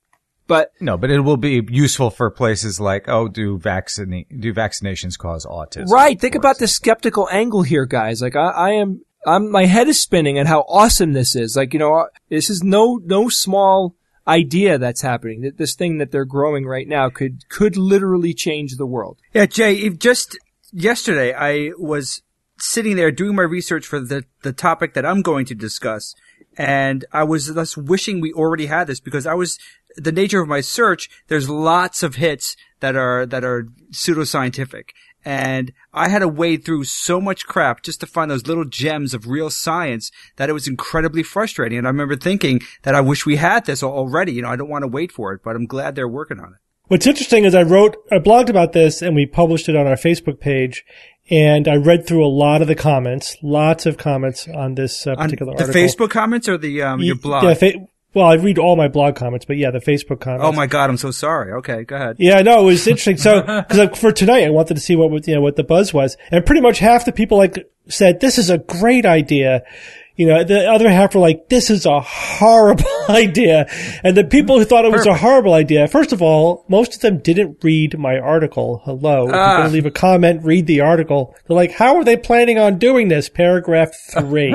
But no, but it will be useful for places like, oh, do vaccine do vaccinations cause autism? Right. Think about the skeptical angle here, guys. Like I, I am, I'm, my head is spinning at how awesome this is. Like, you know, this is no, no small idea that's happening. That this thing that they're growing right now could, could literally change the world. Yeah, Jay, if just yesterday I was sitting there doing my research for the, the topic that I'm going to discuss. And I was thus wishing we already had this because I was, the nature of my search, there's lots of hits that are, that are pseudoscientific. And I had to wade through so much crap just to find those little gems of real science that it was incredibly frustrating. And I remember thinking that I wish we had this already. You know, I don't want to wait for it, but I'm glad they're working on it. What's interesting is I wrote, I blogged about this and we published it on our Facebook page. And I read through a lot of the comments, lots of comments on this uh, particular on the article. The Facebook comments or the um, your blog? Yeah, fa- well, I read all my blog comments, but yeah, the Facebook comments. Oh my God, I'm so sorry. Okay, go ahead. Yeah, no, it was interesting. So, because for tonight, I wanted to see what you know what the buzz was, and pretty much half the people like said this is a great idea. You know, the other half were like, this is a horrible idea. And the people who thought it was Perfect. a horrible idea, first of all, most of them didn't read my article. Hello. If ah. you're going to leave a comment, read the article. They're like, how are they planning on doing this? Paragraph three.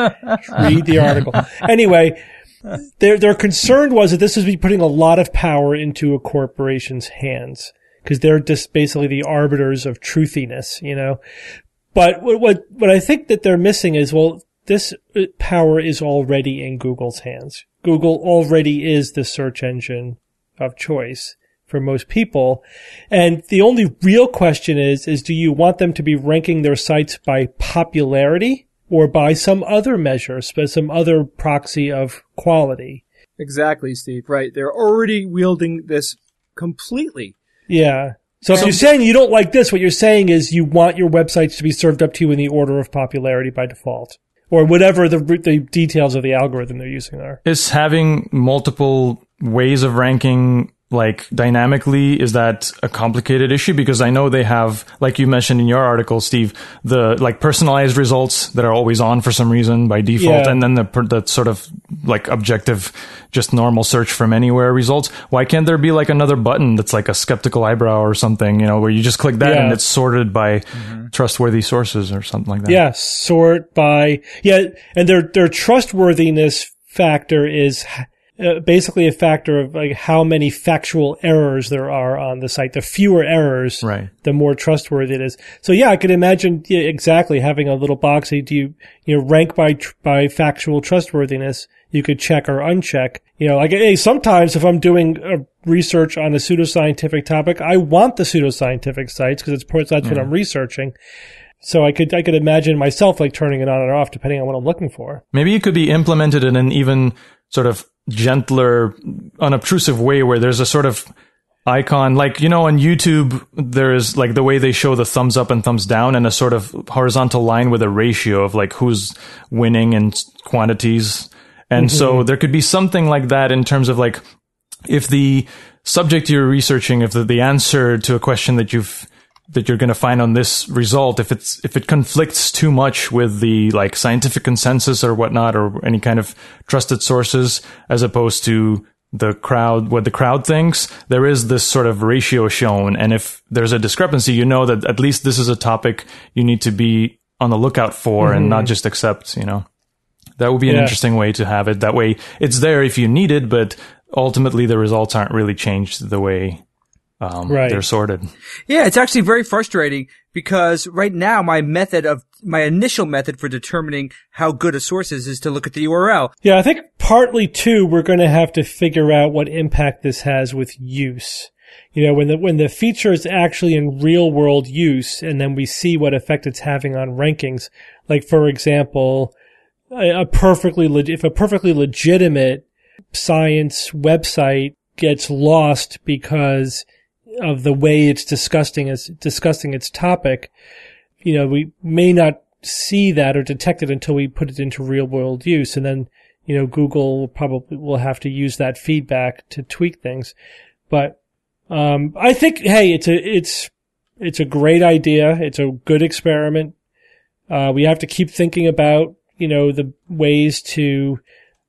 Read the article. Anyway, their, their concern was that this would be putting a lot of power into a corporation's hands because they're just basically the arbiters of truthiness, you know. But what, what, what I think that they're missing is, well, this power is already in Google's hands. Google already is the search engine of choice for most people. And the only real question is, is do you want them to be ranking their sites by popularity or by some other measure, some other proxy of quality? Exactly, Steve. Right. They're already wielding this completely. Yeah. So if you're saying you don't like this, what you're saying is you want your websites to be served up to you in the order of popularity by default. Or whatever the the details of the algorithm they're using are. Is having multiple ways of ranking, like, dynamically, is that a complicated issue? Because I know they have, like you mentioned in your article, Steve, the, like, personalized results that are always on for some reason by default, yeah. and then the, the sort of, like, objective, just normal search from anywhere results. Why can't there be, like, another button that's like a skeptical eyebrow or something, you know, where you just click that yeah. and it's sorted by mm-hmm. trustworthy sources or something like that? Yeah, sort by, yeah, and their, their trustworthiness factor is Uh, basically a factor of like how many factual errors there are on the site. The fewer errors, right, the more trustworthy it is. So yeah, I could imagine yeah, exactly having a little boxy. Do you, you know, rank by, tr- by factual trustworthiness? You could check or uncheck. You know, like, hey, sometimes if I'm doing a research on a pseudoscientific topic, I want the pseudoscientific sites because it's, that's mm. what I'm researching. So I could, I could imagine myself like turning it on and off depending on what I'm looking for. Maybe it could be implemented in an even sort of gentler, unobtrusive way where there's a sort of icon, like, you know, on YouTube, there's like the way they show the thumbs up and thumbs down and a sort of horizontal line with a ratio of like who's winning in quantities. And mm-hmm. so there could be something like that in terms of like, if the subject you're researching, if the, the answer to a question that you've that you're going to find on this result, if it's, if it conflicts too much with the, like, scientific consensus or whatnot, or any kind of trusted sources, as opposed to the crowd, what the crowd thinks, there is this sort of ratio shown. And if there's a discrepancy, you know that at least this is a topic you need to be on the lookout for mm-hmm. and not just accept, you know. That would be an yeah. interesting way to have it. That way it's there if you need it, but ultimately the results aren't really changed the way Um, right. they're sorted. Yeah, it's actually very frustrating because right now my method of, my initial method for determining how good a source is is to look at the U R L. Yeah, I think partly too, we're going to have to figure out what impact this has with use. You know, when the, when the feature is actually in real world use and then we see what effect it's having on rankings. Like, for example, a, a perfectly, leg- if a perfectly legitimate science website gets lost because of the way it's discussing its, discussing its topic, you know, we may not see that or detect it until we put it into real world use. And then, you know, Google probably will have to use that feedback to tweak things. But, um, I think, hey, it's a, it's, it's a great idea. It's a good experiment. Uh, we have to keep thinking about, you know, the ways to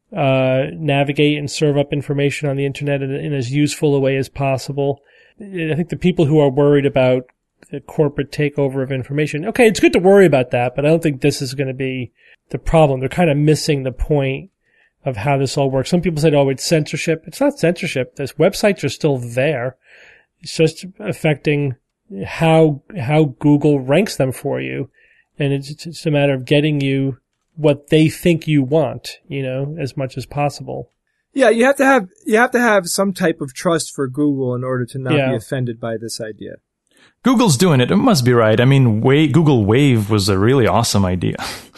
uh, navigate and serve up information on the internet in, in as useful a way as possible. I think the people who are worried about the corporate takeover of information, okay, it's good to worry about that, but I don't think this is going to be the problem. They're kind of missing the point of how this all works. Some people said, oh, it's censorship. It's not censorship. Those websites are still there. It's just affecting how how Google ranks them for you. And it's, it's a matter of getting you what they think you want, you know, as much as possible. Yeah, you have to have you have to have some type of trust for Google in order to not Yeah. be offended by this idea. Google's doing it. It must be right. I mean, Wa- Google Wave was a really awesome idea.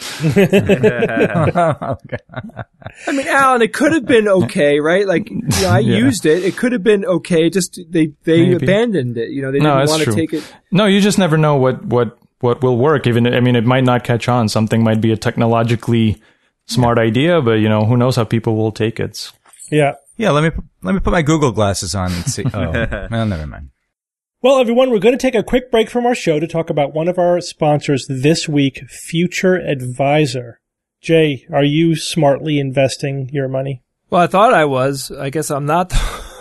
I mean, Alan, it could have been okay, right? Like, you know, I Yeah. used it. It could have been okay. Just they they Maybe. abandoned it. You know, they No, didn't that's want to true. take it. No, you just never know what, what, what will work. Even, I mean, it might not catch on. Something might be a technologically smart idea, but, you know, who knows how people will take it. Yeah. Yeah, let me let me put my Google glasses on and see. Oh, well, never mind. Well, everyone, we're going to take a quick break from our show to talk about one of our sponsors this week, Future Advisor. Jay, are you smartly investing your money? Well, I thought I was. I guess I'm not.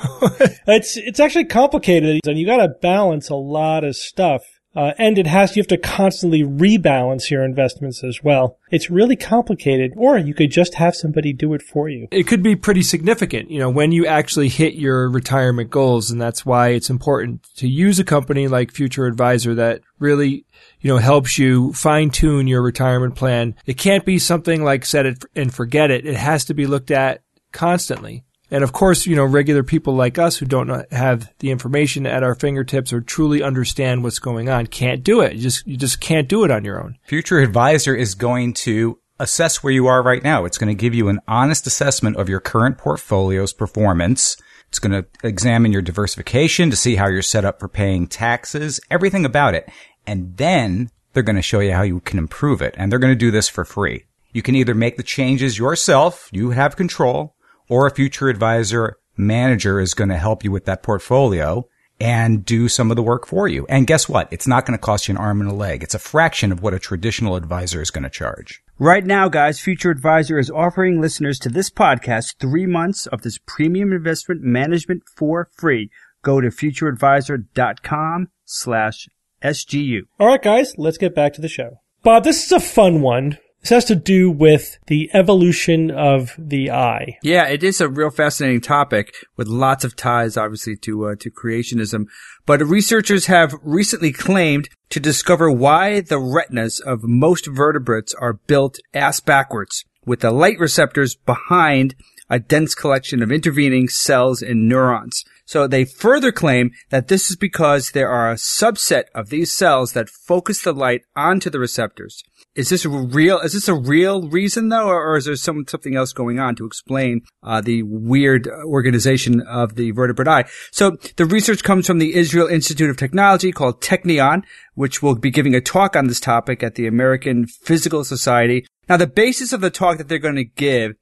It's it's actually complicated, and you got to balance a lot of stuff. Uh, and it has, you have to constantly rebalance your investments as well. It's really complicated, or you could just have somebody do it for you. It could be pretty significant, you know, when you actually hit your retirement goals. And that's why it's important to use a company like Future Advisor that really, you know, helps you fine tune your retirement plan. It can't be something like set it and forget it. It has to be looked at constantly. And of course, you know, regular people like us who don't have the information at our fingertips or truly understand what's going on can't do it. You just, you just can't do it on your own. Future Advisor is going to assess where you are right now. It's going to give you an honest assessment of your current portfolio's performance. It's going to examine your diversification to see how you're set up for paying taxes, everything about it. And then they're going to show you how you can improve it. And they're going to do this for free. You can either make the changes yourself, you have control, or a Future Advisor manager is going to help you with that portfolio and do some of the work for you. And guess what? It's not going to cost you an arm and a leg. It's a fraction of what a traditional advisor is going to charge. Right now, guys, Future Advisor is offering listeners to this podcast three months of this premium investment management for free. Go to futureadvisor.com slash SGU. All right, guys, let's get back to the show. Bob, this is a fun one. This has to do with the evolution of the eye. Yeah, it is a real fascinating topic with lots of ties, obviously, to uh, to creationism. But researchers have recently claimed to discover why the retinas of most vertebrates are built ass backwards, with the light receptors behind a dense collection of intervening cells and neurons. So they further claim that this is because there are a subset of these cells that focus the light onto the receptors. Is this real? Is this a real reason, though, or, or is there some something else going on to explain uh, the weird organization of the vertebrate eye? So the research comes from the Israel Institute of Technology called Technion, which will be giving a talk on this topic at the American Physical Society. Now, the basis of the talk that they're going to give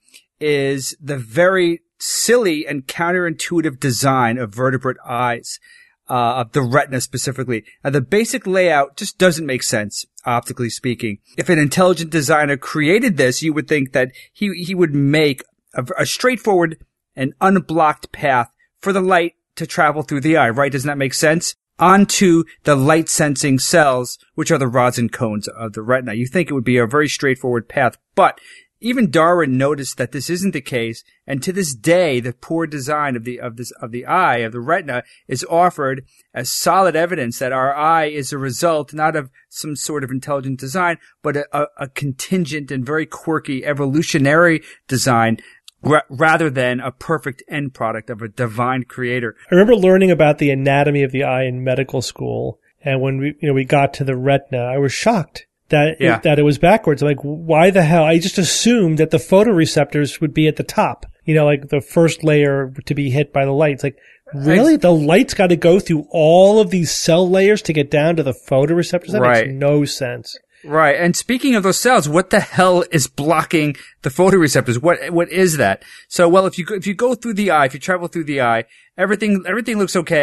is the very silly and counterintuitive design of vertebrate eyes, uh, of the retina specifically. Now, the basic layout just doesn't make sense, optically speaking. If an intelligent designer created this, you would think that he, he would make a, a straightforward and unblocked path for the light to travel through the eye, right? Doesn't that make sense? Onto the light sensing cells, which are the rods and cones of the retina. You think it would be a very straightforward path, but even Darwin noticed that this isn't the case, and to this day, the poor design of the of this of the eye of the retina is offered as solid evidence that our eye is a result not of some sort of intelligent design, but a, a, a contingent and very quirky evolutionary design, ra- rather than a perfect end product of a divine creator. I remember learning about the anatomy of the eye in medical school, and when we you know we got to the retina, I was shocked that Yeah. it, that it was backwards. I'm like, why the hell? I just assumed that the photoreceptors would be at the top, you know, like the first layer to be hit by the light. It's like, really? The light's got to go through all of these cell layers to get down to the photoreceptors? That Right. makes no sense. Right. And speaking of those cells, what the hell is blocking the photoreceptors? What, what is that? So, well, if you, go, if you go through the eye, if you travel through the eye, everything, everything looks okay.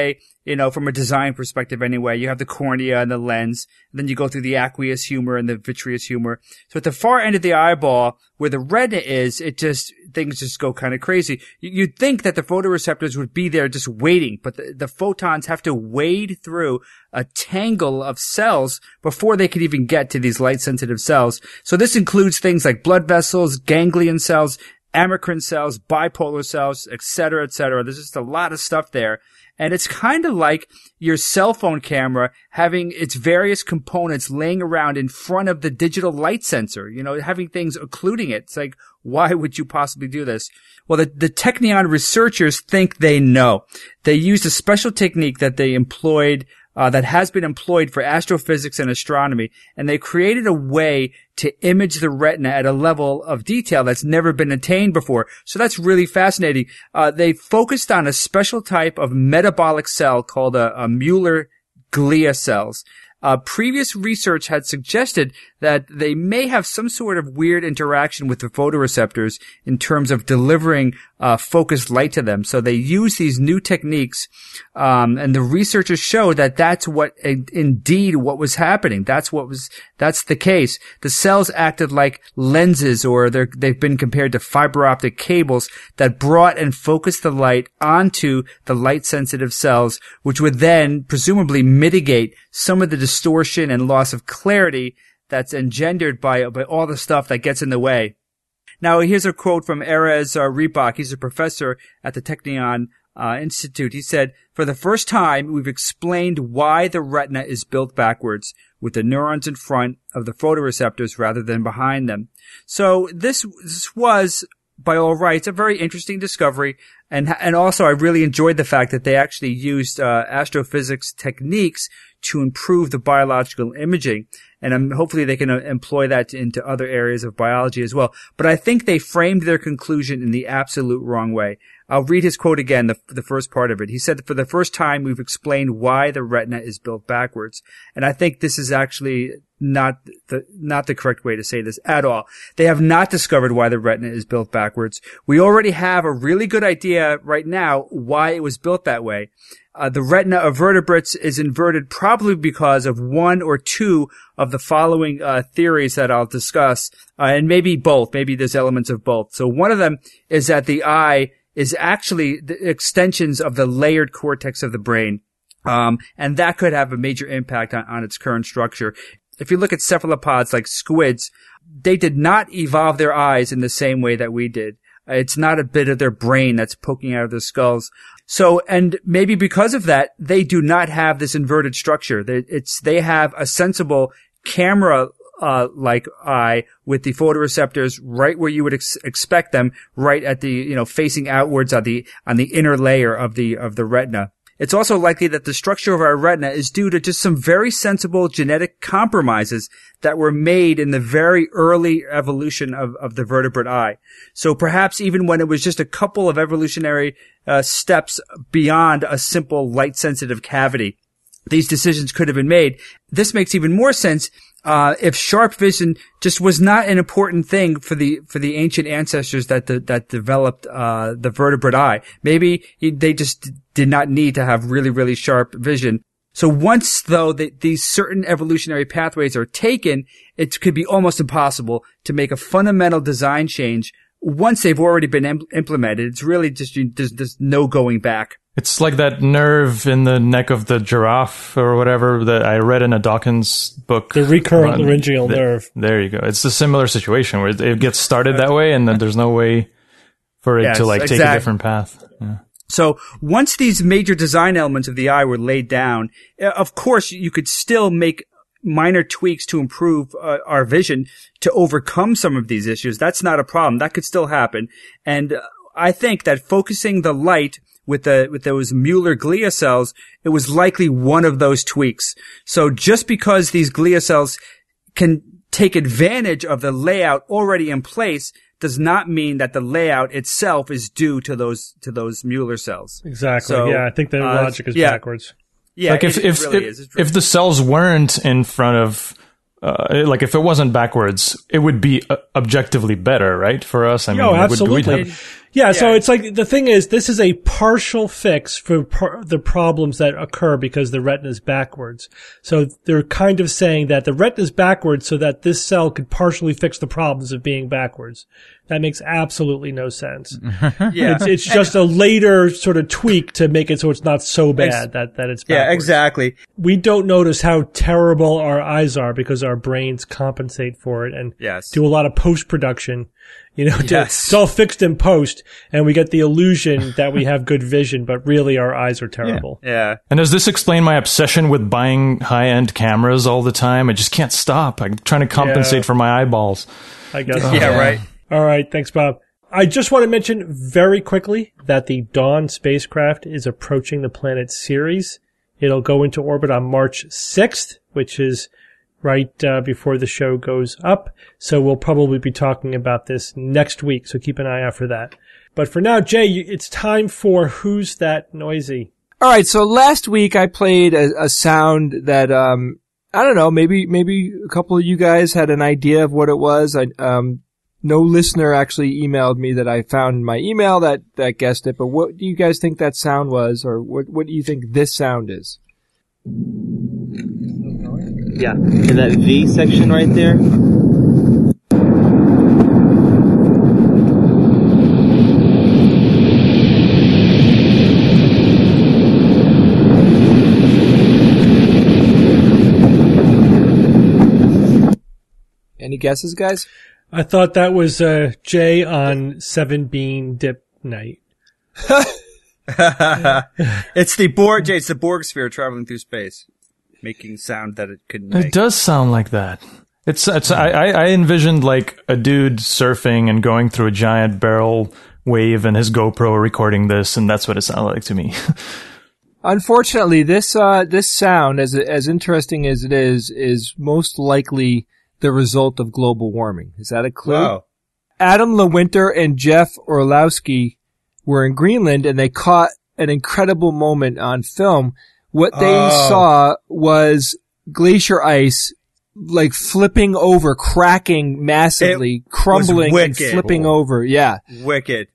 you know, from a design perspective anyway. You have the cornea and the lens, and then you go through the aqueous humor and the vitreous humor. So at the far end of the eyeball, where the retina is, it just, things just go kind of crazy. You'd think that the photoreceptors would be there just waiting, but the, the photons have to wade through a tangle of cells before they could even get to these light-sensitive cells. So this includes things like blood vessels, ganglion cells, amacrine cells, bipolar cells, et cetera, et cetera. There's just a lot of stuff there. And it's kind of like your cell phone camera having its various components laying around in front of the digital light sensor, you know, having things occluding it. It's like, why would you possibly do this? Well, the, the Technion researchers think they know. They used a special technique that they employed Uh, that has been employed for astrophysics and astronomy, and they created a way to image the retina at a level of detail that's never been attained before. So that's really fascinating. Uh, they focused on a special type of metabolic cell called a, a Mueller glia cells. Uh, previous research had suggested that they may have some sort of weird interaction with the photoreceptors in terms of delivering uh, focused light to them. So they use these new techniques, um, and the researchers show that that's what uh, indeed what was happening. That's what was that's the case. The cells acted like lenses, or they're, they've been compared to fiber optic cables that brought and focused the light onto the light-sensitive cells, which would then presumably mitigate some of the distortion and loss of clarity that's engendered by, by all the stuff that gets in the way. Now, here's a quote from Erez uh, Ribak. He's a professor at the Technion uh, Institute. He said, "For the first time, we've explained why the retina is built backwards, with the neurons in front of the photoreceptors rather than behind them." So this, this was, by all rights, a very interesting discovery. And, and also I really enjoyed the fact that they actually used, uh, astrophysics techniques to improve the biological imaging. And um, hopefully they can uh, employ that into other areas of biology as well. But I think they framed their conclusion in the absolute wrong way. I'll read his quote again, the, the first part of it. He said, "For the first time, we've explained why the retina is built backwards." And I think this is actually not the, not the correct way to say this at all. They have not discovered why the retina is built backwards. We already have a really good idea right now why it was built that way. Uh, the retina of vertebrates is inverted probably because of one or two of the following uh, theories that I'll discuss, uh, and maybe both. Maybe there's elements of both. So one of them is that the eye is actually the extensions of the layered cortex of the brain, um, and that could have a major impact on, on its current structure. If you look at cephalopods like squids, they did not evolve their eyes in the same way that we did. It's not a bit of their brain that's poking out of their skulls. So, and maybe because of that, they do not have this inverted structure. They, it's, they have a sensible camera, uh, like eye with the photoreceptors right where you would ex- expect them, right at the, you know, facing outwards on the, on the inner layer of the, of the retina. It's also likely that the structure of our retina is due to just some very sensible genetic compromises that were made in the very early evolution of, of the vertebrate eye. So perhaps even when it was just a couple of evolutionary uh, steps beyond a simple light-sensitive cavity, these decisions could have been made. This makes even more sense Uh, if sharp vision just was not an important thing for the, for the ancient ancestors that, de- that developed, uh, the vertebrate eye. Maybe he, they just did not need to have really, really sharp vision. So once, though, the, these certain evolutionary pathways are taken, it could be almost impossible to make a fundamental design change once they've already been im- implemented. It's really just, you, there's, there's no going back. It's like that nerve in the neck of the giraffe or whatever that I read in a Dawkins book. The recurrent run. laryngeal the, nerve. There you go. It's a similar situation where it gets started that way and then there's no way for it yes, to like exactly. take a different path. Yeah. So once these major design elements of the eye were laid down, of course you could still make minor tweaks to improve uh, our vision to overcome some of these issues. That's not a problem. That could still happen. And uh, I think that focusing the light with the, with those Mueller glia cells, it was likely one of those tweaks. So just because these glia cells can take advantage of the layout already in place does not mean that the layout itself is due to those, to those Mueller cells. Exactly. So, yeah. I think the uh, logic is yeah. backwards. Yeah. Like if, it, if, it really if, is. It's if the cells weren't in front of, uh, like if it wasn't backwards, it would be uh, objectively better, right? For us. I mean, Oh, it would- absolutely. we'd have, Yeah, so Yeah. it's like, the thing is, this is a partial fix for par- the problems that occur because the retina is backwards. So they're kind of saying that the retina is backwards so that this cell could partially fix the problems of being backwards. That makes absolutely no sense. Yeah. It's, it's just a later sort of tweak to make it so it's not so bad that, that it's backwards. Yeah, exactly. We don't notice how terrible our eyes are because our brains compensate for it and Yes. do a lot of post-production. You know, to, Yes. it's all fixed in post, and we get the illusion that we have good vision, but really our eyes are terrible. Yeah. And does this explain my obsession with buying high-end cameras all the time? I just can't stop. I'm trying to compensate Yeah. for my eyeballs. I guess. Yeah, right. All right. Thanks, Bob. I just want to mention very quickly that the Dawn spacecraft is approaching the planet Ceres. It'll go into orbit on March sixth, which is right uh, before the show goes up. So we'll probably be talking about this next week. So keep an eye out for that. But for now, Jay, you- it's time for Who's That Noisy? All right, so last week I played a, a sound that um I don't know, maybe maybe a couple of you guys had an idea of what it was. I um no listener actually emailed me that I found in my email that that guessed it, but what do you guys think that sound was, or what what do you think this sound is? Yeah, in that V section right there. Any guesses, guys? I thought that was uh, Jay on Seven Bean Dip Night. It's the Borg, Jay, it's the Borg sphere traveling through space, making sound that it couldn't make. It does sound like that. It's, it's, I, I I envisioned like a dude surfing and going through a giant barrel wave and his GoPro recording this, and that's what it sounded like to me. Unfortunately, this uh this sound, as as interesting as it is, is most likely the result of global warming. Is that a clue? Wow. Adam Lewinter and Jeff Orlowski were in Greenland, and they caught an incredible moment on film. What they Oh. saw was glacier ice like flipping over, cracking massively, crumbling and wicked. flipping Cool. over. Yeah. Wicked.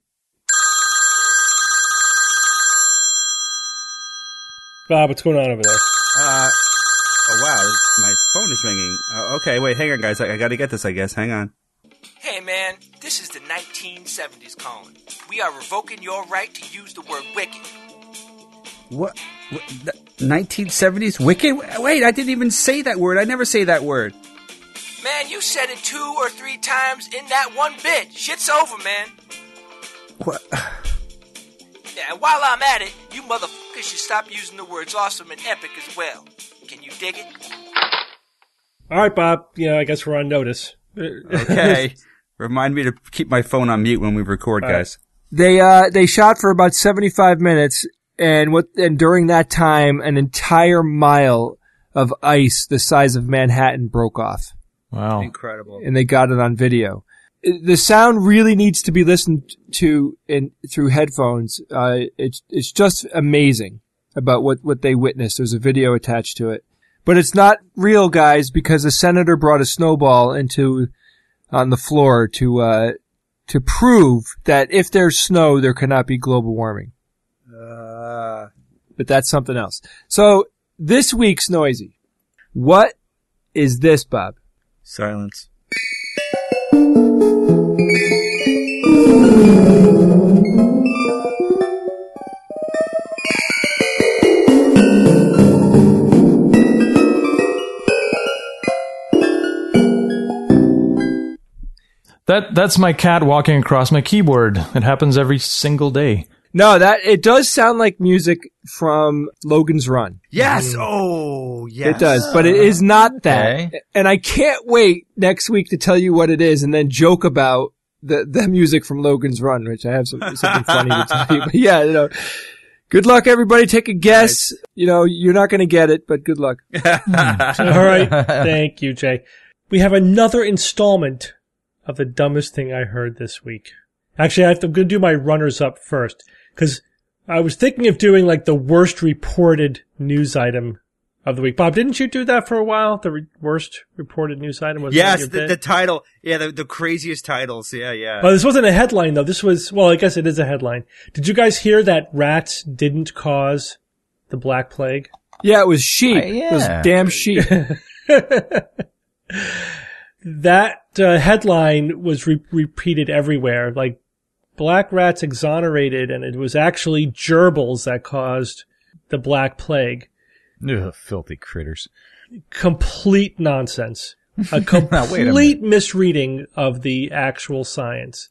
Bob, what's going on over there? Uh, oh wow, this- my phone is ringing. Uh, okay, wait, hang on, guys. I, I gotta get this, I guess. Hang on. Hey man, this is the nineteen seventies calling. We are revoking your right to use the word wicked. What? what the nineteen seventies? Wicked? Wait, I didn't even say that word. I never say that word. Man, you said it two or three times in that one bit. Shit's over, man. What? Yeah, and while I'm at it, you motherfuckers should stop using the words awesome and epic as well. Can you dig it? All right, Bob. Yeah, I guess we're on notice. Okay. Remind me to keep my phone on mute when we record, All right. guys. They uh they shot for about seventy-five minutes, and what and during that time an entire mile of ice the size of Manhattan broke off, Wow. Incredible. and they got it on video. It- The sound really needs to be listened to in through headphones. Uh it's it's just amazing about what what they witnessed. There's a video attached to it. But it's not real, guys, because a senator brought a snowball into on the floor to uh to prove that if there's snow, there cannot be global warming. Uh, But that's something else. So this week's Noisy. What is this, Bob? silence. That that's my cat walking across my keyboard. It happens every single day. No, that it does sound like music from Logan's Run. Yes! Oh, yes. It does, but it is not that. Okay. And I can't wait next week to tell you what it is and then joke about the, the music from Logan's Run, which I have some, something funny to tell you. But yeah, you know, good luck, everybody. Take a guess. You know, you're not going to get it, but good luck. All right. Thank you, Jay. We have another installment of the dumbest thing I heard this week. Actually, I have to, I'm going to do my runners up first because I was thinking of doing like the worst reported news item of the week. Bob, didn't you do that for a while? The re- worst reported news item was yes, your the, bit? the title. Yeah, the, the craziest titles. Yeah, yeah. Well, this wasn't a headline though. This was, well, I guess it is a headline. Did you guys hear that rats didn't cause the Black Plague? Yeah, it was sheep. Uh, yeah. Those damn sheep. That uh, headline was re- repeated everywhere. Like, black rats exonerated, and it was actually gerbils that caused the Black Plague. Ugh, filthy critters. Complete nonsense. A complete misreading of the actual science.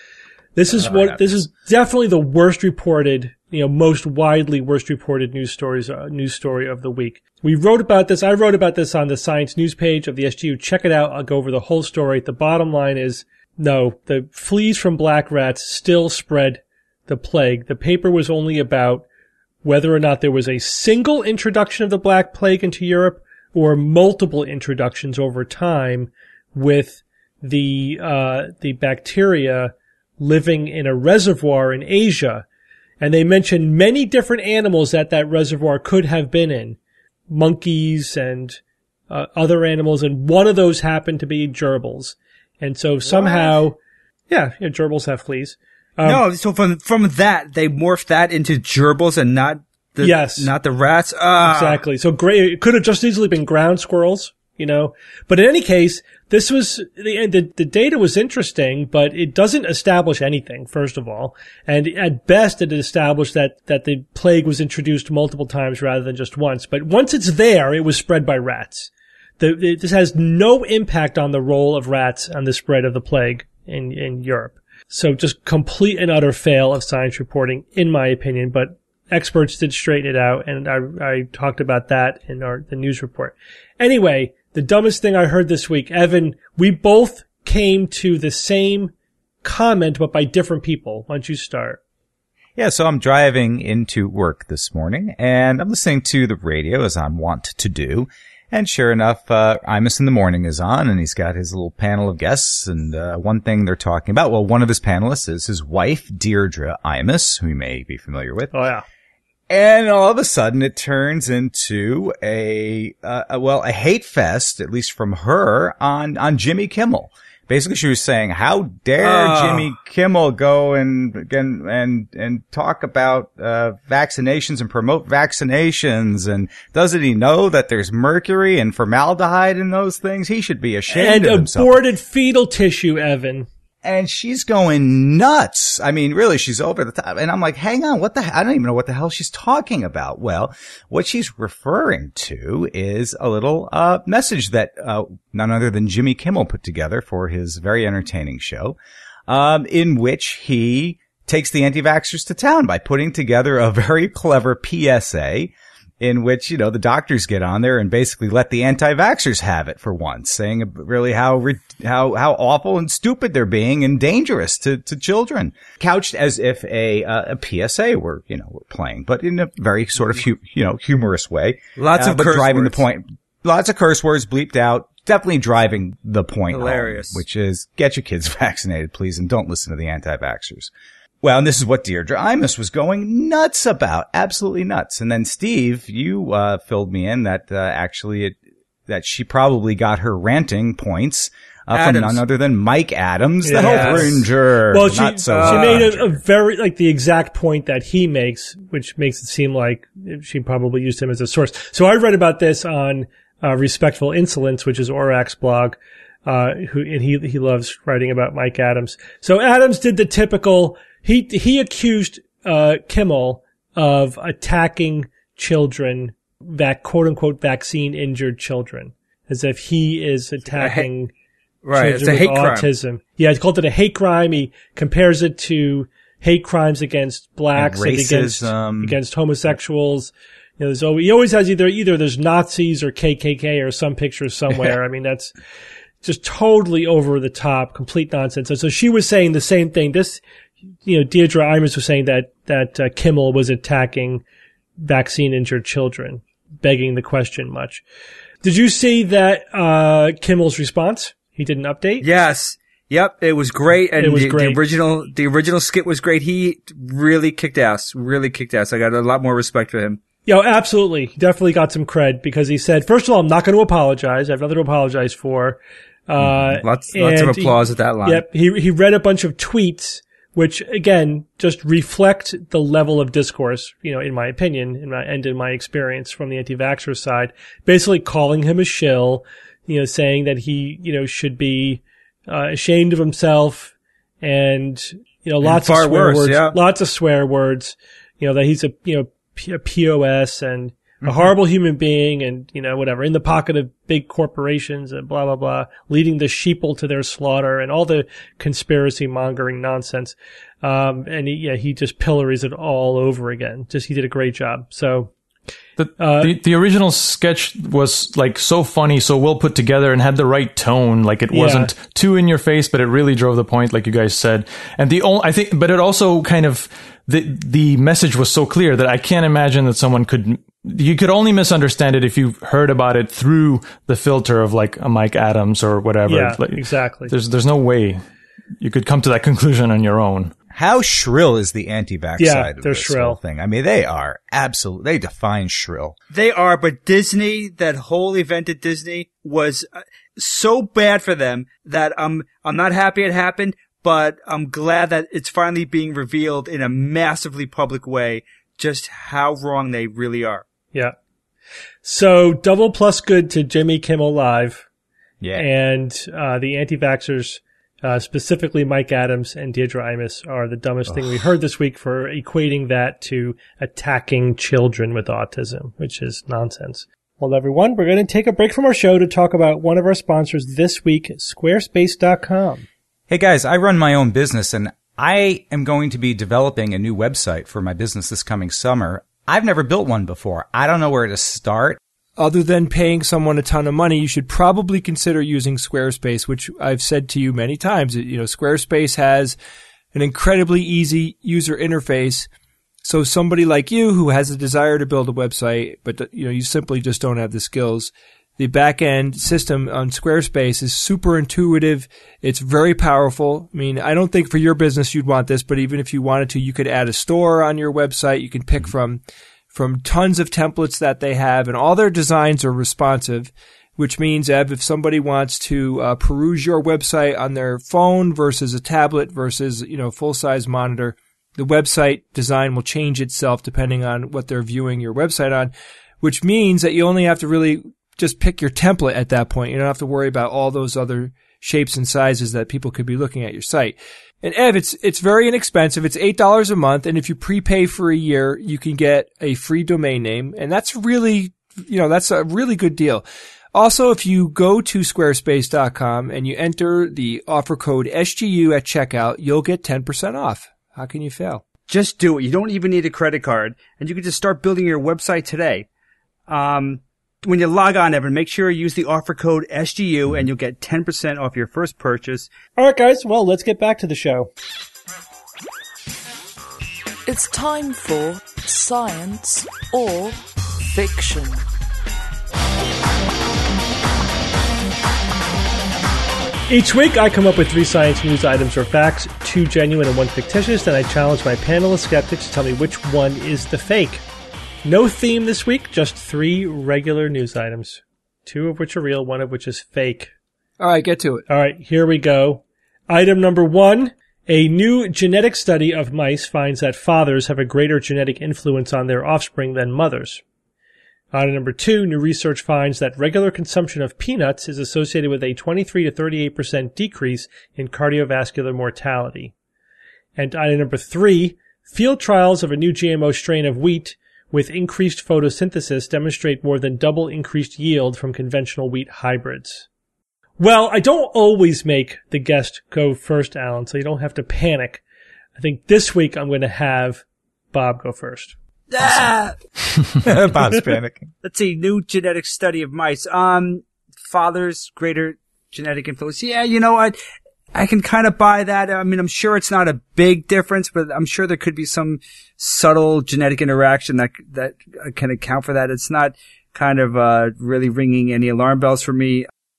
This is Uh, what, this is definitely the worst reported, you know, most widely worst reported news stories, uh, news story of the week. We wrote about this, I wrote about this on the Science News page of the S G U. Check it out. I'll go over the whole story. The bottom line is, no, the fleas from black rats still spread the plague. The paper was only about whether or not there was a single introduction of the Black Plague into Europe or multiple introductions over time with the, uh, the bacteria living in a reservoir in Asia. And they mentioned many different animals that that reservoir could have been in. Monkeys and uh, other animals, and one of those happened to be gerbils. And so somehow, what? yeah, you know, gerbils have fleas. Um, no, so from from that they morphed that into gerbils and not the yes, not the rats. Ah. Exactly. So great. It could have just easily been ground squirrels, you know. But in any case, this was the the, the data was interesting, but it doesn't establish anything. First of all, and at best, it established that that the plague was introduced multiple times rather than just once. But once it's there, it was spread by rats. The, it, this has no impact on the role of rats on the spread of the plague in in Europe. So just complete and utter fail of science reporting, in my opinion. But experts did straighten it out, and I I talked about that in our the news report. Anyway. The dumbest thing I heard this week, Evan, we both came to the same comment, but by different people. Why don't you start? Yeah, so I'm driving into work this morning, and I'm listening to the radio, as I'm wont to do. And sure enough, uh, Imus in the Morning is on, and he's got his little panel of guests, and uh, one thing they're talking about, well, one of his panelists is his wife, Deirdre Imus, who you may be familiar with. Oh, yeah. And all of a sudden it turns into a, uh, a, well, a hate fest, at least from her, on, on Jimmy Kimmel. Basically, she was saying, how dare oh. Jimmy Kimmel go and, and, and, and talk about, uh, vaccinations and promote vaccinations, and doesn't he know that there's mercury and formaldehyde in those things? He should be ashamed and of himself. And aborted fetal tissue, Evan. And she's going nuts. I mean, really, she's over the top. And I'm like, hang on, what the hell? I don't even know what the hell she's talking about. Well, what she's referring to is a little, uh, message that, uh, none other than Jimmy Kimmel put together for his very entertaining show, um, in which he takes the anti-vaxxers to town by putting together a very clever P S A in which, you know, the doctors get on there and basically let the anti-vaxxers have it for once, saying really how, how, how awful and stupid they're being and dangerous to, to children. Couched as if a, uh, a P S A were, you know, were playing, but in a very sort of, hu- you know, humorous way. Lots uh, of but curse driving words. the point. Lots of curse words bleeped out. Definitely driving the point Hilarious. home, which is get your kids vaccinated, please, and don't listen to the anti-vaxxers. Well, and this is what Deirdre Imus was going nuts about. Absolutely nuts. And then Steve, you, uh, filled me in that, uh, actually it, that she probably got her ranting points, uh, from none other than Mike Adams, Yes. the Health Ranger. Well, she, Not so she uh, made a, a very, like the exact point that he makes, which makes it seem like she probably used him as a source. So I read about this on, uh, Respectful Insolence, which is Orac's blog. Uh, who, and he, he loves writing about Mike Adams. So Adams did the typical, he, he accused, uh, Kimmel of attacking children, that quote unquote vaccine injured children, as if he is attacking right, it's a children hate with crime. autism. Yeah, he called it a hate crime. He compares it to hate crimes against blacks and, And against, racism. against homosexuals. You know, there's always, he always has either, either there's Nazis or K K K or some pictures somewhere. I mean, that's just totally over the top, complete nonsense. And so she was saying the same thing. This, you know, Deirdre Imus was saying that, that uh, Kimmel was attacking vaccine injured children, begging the question much. Did you see that, uh, Kimmel's response? He did an update? Yes. Yep. It was great. And It was the, great. the original, the original skit was great. He really kicked ass, really kicked ass. I got a lot more respect for him. Yeah, absolutely. He definitely got some cred because he said, first of all, I'm not going to apologize. I have nothing to apologize for. Uh, lots, lots of applause he, at that line. Yep. He, he read a bunch of tweets, which again, just reflect the level of discourse, you know, in my opinion, in my, and in my experience from the anti-vaxxer side, basically calling him a shill, you know, saying that he, you know, should be, uh, ashamed of himself and, you know, lots of far swear worse, words, yeah. lots of swear words, you know, that he's a, you know, P- a P O S and a Mm-hmm. horrible human being and, you know, whatever, in the pocket of big corporations and blah, blah, blah, leading the sheeple to their slaughter and all the conspiracy mongering nonsense. Um, and he, yeah, he just pillories it all over again. Just, he did a great job. So, The, Uh, the the original sketch was like so funny, so well put together, and had the right tone. Like it Yeah. wasn't too in your face, but it really drove the point, like you guys said. And the only I think, but it also kind of the the message was so clear that I can't imagine that someone could. You could only misunderstand it if you heard about it through the filter of like a Mike Adams or whatever. yeah, Like, exactly. There's there's no way you could come to that conclusion on your own. How shrill is the anti-vax Yeah, side of they're this shrill. whole thing? I mean, they are absolutely, they define shrill. They are, but Disney, that whole event at Disney was uh, so bad for them that I'm, I'm not happy it happened, but I'm glad that it's finally being revealed in a massively public way just how wrong they really are. Yeah. So double plus good to Jimmy Kimmel Live Yeah. and, uh, the anti-vaxxers. Uh, specifically Mike Adams and Deirdre Imus are the dumbest thing we heard this week for equating that to attacking children with autism, which is nonsense. Well, everyone, we're going to take a break from our show to talk about one of our sponsors this week, Squarespace dot com. Hey guys, I run my own business and I am going to be developing a new website for my business this coming summer. I've never built one before. I don't know where to start. Other than paying someone a ton of money, you should probably consider using Squarespace, which I've said to you many times. You know, Squarespace has an incredibly easy user interface. So somebody like you who has a desire to build a website, but you know, you simply just don't have the skills. The back-end system on Squarespace is super intuitive. It's very powerful. I mean, I don't think for your business you'd want this, but even if you wanted to, you could add a store on your website. You can pick from from tons of templates that they have, and all their designs are responsive, which means, Ev, if somebody wants to uh, peruse your website on their phone versus a tablet versus, you know, full-size monitor, the website design will change itself depending on what they're viewing your website on, which means that you only have to really just pick your template at that point. You don't have to worry about all those other shapes and sizes that people could be looking at your site. And Ev, it's, it's very inexpensive. It's eight dollars a month. And if you prepay for a year, you can get a free domain name. And that's really, you know, that's a really good deal. Also, if you go to squarespace dot com and you enter the offer code S G U at checkout, you'll get ten percent off. How can you fail? Just do it. You don't even need a credit card, and you can just start building your website today. Um, when you log on, Evan, make sure you use the offer code S G U, and you'll get ten percent off your first purchase. All right, guys. Well, let's get back to the show. It's time for Science or Fiction. Each week, I come up with three science news items or facts, two genuine and one fictitious, and I challenge my panel of skeptics to tell me which one is the fake. No theme this week, just three regular news items, two of which are real, one of which is fake. All right, get to it. All right, here we go. Item number one, a new genetic study of mice finds that fathers have a greater genetic influence on their offspring than mothers. Item number two, new research finds that regular consumption of peanuts is associated with a twenty-three to thirty-eight percent decrease in cardiovascular mortality. And item number three, field trials of a new G M O strain of wheat with increased photosynthesis demonstrate more than double increased yield from conventional wheat hybrids. Well, I don't always make the guest go first, Alan, so you don't have to panic. I think this week I'm going to have Bob go first. Ah! Bob's panicking. Let's see, new genetic study of mice. Um, fathers, greater genetic influence. Yeah, you know what? I can kind of buy that. I mean, I'm sure it's not a big difference, but I'm sure there could be some subtle genetic interaction that that can account for that. It's not kind of uh really ringing any alarm bells for me.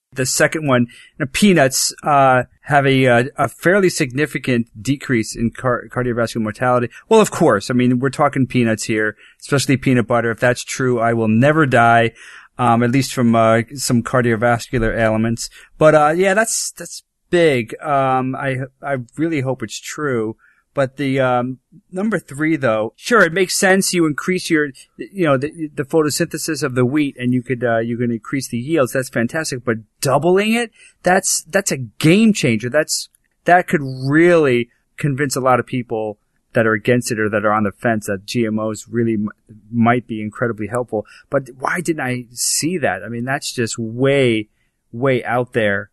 The second one, you know, peanuts uh, have a, a a fairly significant decrease in car- cardiovascular mortality. Well, of course. I mean, we're talking peanuts here, especially peanut butter. If that's true, I will never die, um, at least from uh, some cardiovascular ailments. But uh, yeah, that's that's big. Um, I I really hope it's true. But the um, number three, though, sure, it makes sense. You increase your, you know, the, the photosynthesis of the wheat, and you could uh, you can increase the yields. That's fantastic. But doubling it, that's that's a game changer. That's that could really convince a lot of people that are against it or that are on the fence that G M Os really m- might be incredibly helpful. But why didn't I see that? I mean, that's just way, way out there.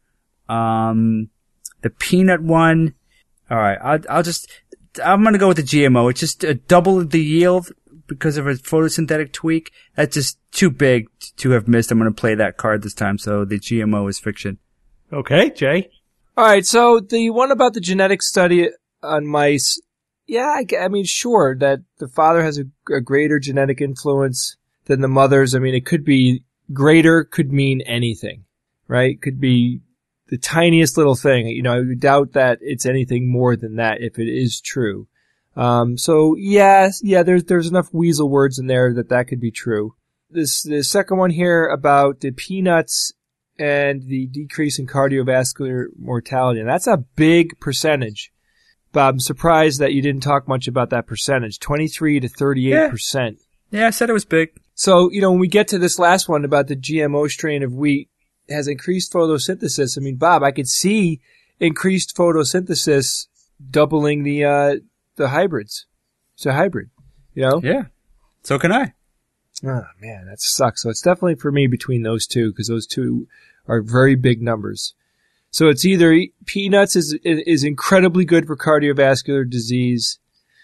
Um, the peanut one. All right, I'll, I'll just. I'm going to go with the G M O. It's just uh, double the yield because of a photosynthetic tweak. That's just too big to have missed. I'm going to play that card this time. So the G M O is fiction. Okay, Jay. All right. So the one about the genetic study on mice. Yeah, I, I mean, sure that the father has a, a greater genetic influence than the mother's. I mean, it could be greater, could mean anything, right? Could be the tiniest little thing. You know, I would doubt that it's anything more than that if it is true. Um, so yeah, yeah, there's, there's enough weasel words in there that that could be true. This, the second one here about the peanuts and the decrease in cardiovascular mortality. And that's a big percentage. Bob, I'm surprised that you didn't talk much about that percentage. twenty-three to thirty-eight percent. Yeah. yeah, I said it was big. So, you know, when we get to this last one about the G M O strain of wheat, has increased photosynthesis. I mean, Bob, I could see increased photosynthesis doubling the uh the hybrids. It's a hybrid, you know? Yeah. So can I. Oh, man, that sucks. So it's definitely for me between those two because those two are very big numbers. So it's either peanuts is is incredibly good for cardiovascular disease.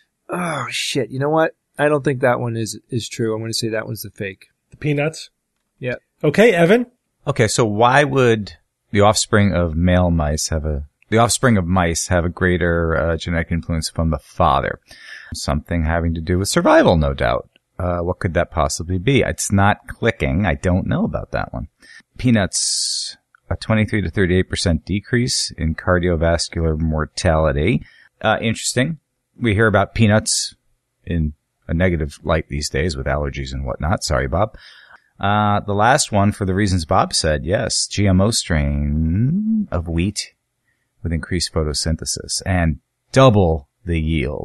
Oh, shit. You know what? I don't think that one is is true. I'm going to say that one's the fake. The peanuts? Yeah. Okay, Evan? Okay, so why would the offspring of male mice have a, the offspring of mice have a greater uh, genetic influence from the father? Something having to do with survival, no doubt. Uh, what could that possibly be? It's not clicking. I don't know about that one. Peanuts, a twenty-three to thirty-eight percent decrease in cardiovascular mortality. Uh, interesting. We hear about peanuts in a negative light these days with allergies and whatnot. Sorry, Bob. Uh, the last one, for the reasons Bob said, yes, G M O strain of wheat with increased photosynthesis and double the yield.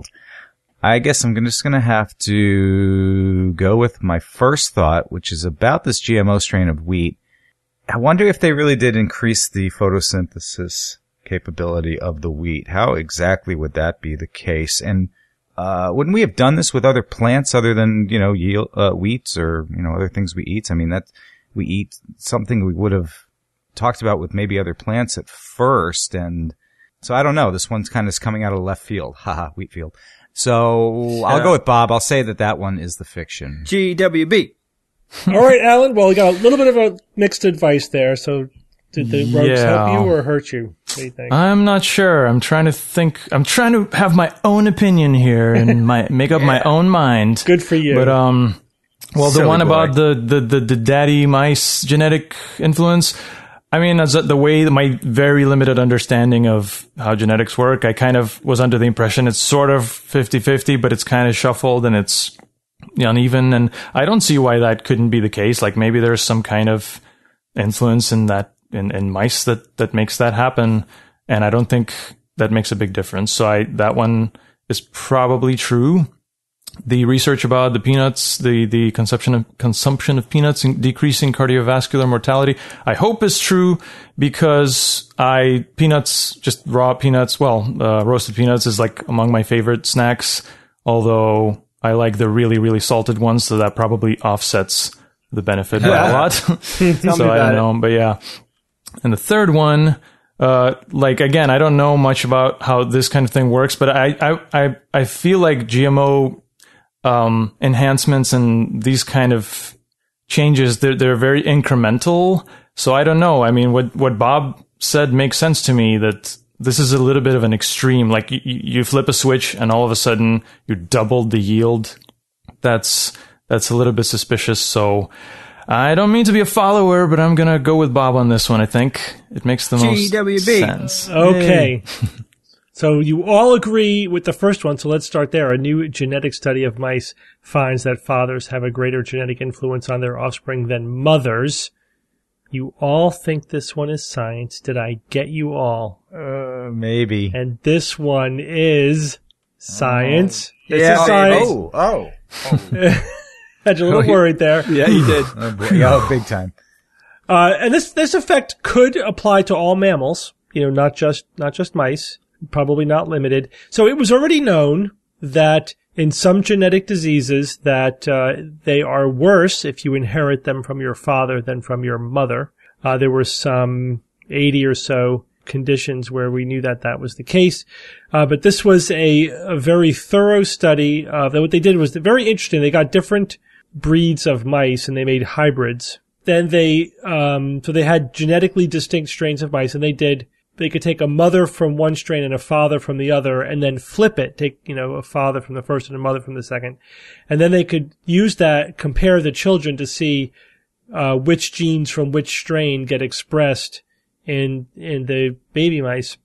I guess I'm just going to have to go with my first thought, which is about this G M O strain of wheat. I wonder if they really did increase the photosynthesis capability of the wheat. How exactly would that be the case? And Uh, wouldn't we have done this with other plants other than, you know, yield, uh, wheats or, you know, other things we eat? I mean, that we eat something we would have talked about with maybe other plants at first. And so I don't know. This one's kind of coming out of left field. Haha, wheat field. So I'll go with Bob. I'll say that that one is the fiction. G W B. All right, Alan. Well, we got a little bit of a mixed advice there. So did the ropes Yeah. help you or hurt you? What do you think? I'm not sure. I'm trying to think. I'm trying to have my own opinion here and my make up yeah. my own mind. Good for you. But um, well, the Silly one boy. about the, the the the daddy mice genetic influence. I mean, as the way that my very limited understanding of how genetics work, I kind of was under the impression it's sort of fifty-fifty, but it's kind of shuffled and it's uneven. And I don't see why that couldn't be the case. Like maybe there's some kind of influence in that. In, in mice that, that makes that happen. And I don't think that makes a big difference. So I, that one is probably true. The research about the peanuts, the, the consumption of, consumption of peanuts and decreasing cardiovascular mortality, I hope is true because I, peanuts, just raw peanuts, well, uh, roasted peanuts is like among my favorite snacks, although I like the really, really salted ones. So that probably offsets the benefit by a lot. So I don't know, it. But yeah. And the third one, uh, like, again, I don't know much about how this kind of thing works, but I, I, I, I feel like G M O, um, enhancements and these kind of changes, they're, they're very incremental. So I don't know. I mean, what, what Bob said makes sense to me that this is a little bit of an extreme. Like you, you flip a switch and all of a sudden you doubled the yield. That's, that's a little bit suspicious. So I don't mean to be a follower, but I'm going to go with Bob on this one, I think. It makes the most G W B. sense. Okay. So you all agree with the first one, so let's start there. A new genetic study of mice finds that fathers have a greater genetic influence on their offspring than mothers. You all think this one is science. Did I get you all? Uh, maybe. And this one is science. Oh. This Yeah, is science. Oh, oh. Had you a little Oh, you- worried there. Yeah, you did. Oh, boy. Yeah, big time. Uh, and this, this effect could apply to all mammals, you know, not just, not just mice, probably not limited. So it was already known that in some genetic diseases that, uh, they are worse if you inherit them from your father than from your mother. Uh, there were some eighty or so conditions where we knew that that was the case. Uh, but this was a, a very thorough study of what they did was very interesting. They got different breeds of mice and they made hybrids. Then they, um, so they had genetically distinct strains of mice and they did, they could take a mother from one strain and a father from the other and then flip it, take, you know, a father from the first and a mother from the second. And then they could use that, compare the children to see, uh, which genes from which strain get expressed in, in the baby mice.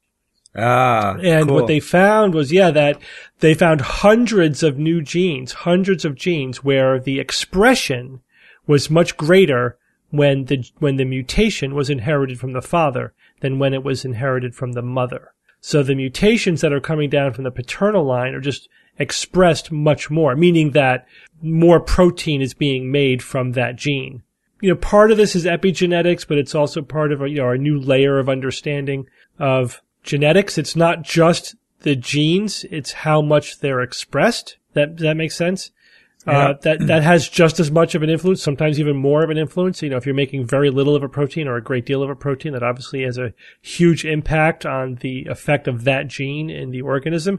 Ah, And cool. what they found was, yeah, that they found hundreds of new genes, hundreds of genes where the expression was much greater when the, when the mutation was inherited from the father than when it was inherited from the mother. So the mutations that are coming down from the paternal line are just expressed much more, meaning that more protein is being made from that gene. You know, part of this is epigenetics, but it's also part of, you know, our new layer of understanding of genetics. It's not just the genes, it's how much they're expressed. That, does that make sense? Uh, that, that has just as much of an influence, sometimes even more of an influence. You know, if you're making very little of a protein or a great deal of a protein, that obviously has a huge impact on the effect of that gene in the organism.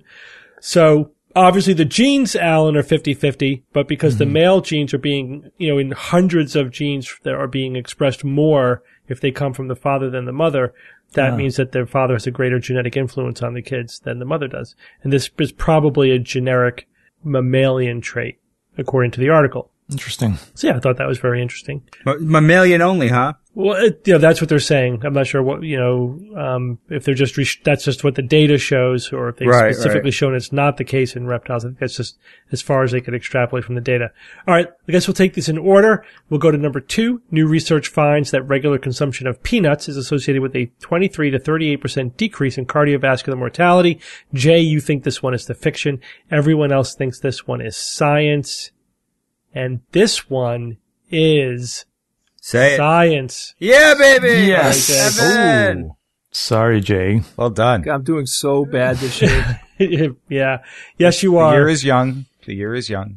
So, obviously the genes, Alan, are fifty-fifty, but because mm-hmm. the male genes are being, you know, in hundreds of genes that are being expressed more if they come from the father than the mother, that Yeah. means that their father has a greater genetic influence on the kids than the mother does. And this is probably a generic mammalian trait, according to the article. Interesting. So yeah, I thought that was very interesting. M- mammalian only, huh? Well, it, you know, that's what they're saying. I'm not sure what, you know, um, if they're just, re- that's just what the data shows, or if they've Right, specifically right. shown it's not the case in reptiles. I think that's just as far as they could extrapolate from the data. All right. I guess we'll take this in order. We'll go to number two. New research finds that regular consumption of peanuts is associated with a twenty-three to thirty-eight percent decrease in cardiovascular mortality. Jay, you think this one is the fiction. Everyone else thinks this one is science. And this one is Say it. science. Yeah, baby! Yes. Evan! Ooh, Sorry, Jay. well done. I'm doing so bad this year. Yeah. Yes, you The are. year is young. The year is young.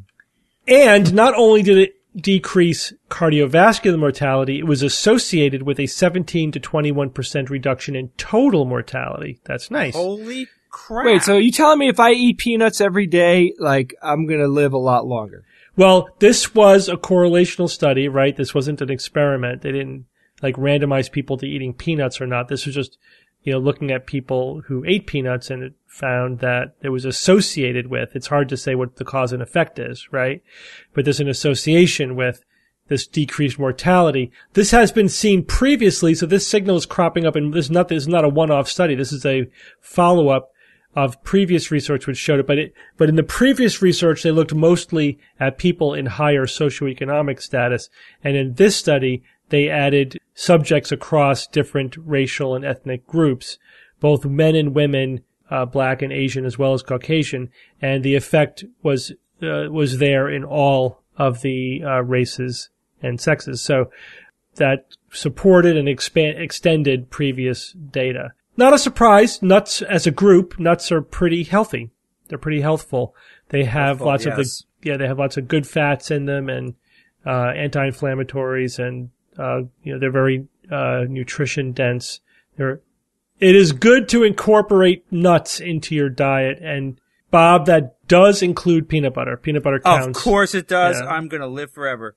And not only did it decrease cardiovascular mortality, it was associated with a seventeen to twenty-one percent reduction in total mortality. That's nice. Holy crap. Wait, so you telling me if I eat peanuts every day, like, I'm gonna live a lot longer? Well, this was a correlational study, right? This wasn't an experiment. They didn't, like, randomize people to eating peanuts or not. This was just, you know, looking at people who ate peanuts, and it found that it was associated with, it's hard to say what the cause and effect is, right? But there's an association with this decreased mortality. This has been seen previously, so this signal is cropping up, and this is not, this is not a one-off study. This is a follow-up of previous research which showed it, but it, but in the previous research, they looked mostly at people in higher socioeconomic status. And in this study, they added subjects across different racial and ethnic groups, both men and women, uh, black and Asian as well as Caucasian. And the effect was, uh, was there in all of the, uh, races and sexes. So that supported and expand, extended previous data. Not a surprise. Nuts as a group, nuts are pretty healthy. They're pretty healthful. They have Healthful, lots yes. of the, yeah, they have lots of good fats in them and, uh, anti-inflammatories and, uh, you know, they're very, uh, nutrition dense. They're, it is good to incorporate nuts into your diet. And Bob, that does include peanut butter. Peanut butter counts. Of course it does. Yeah. I'm gonna live forever.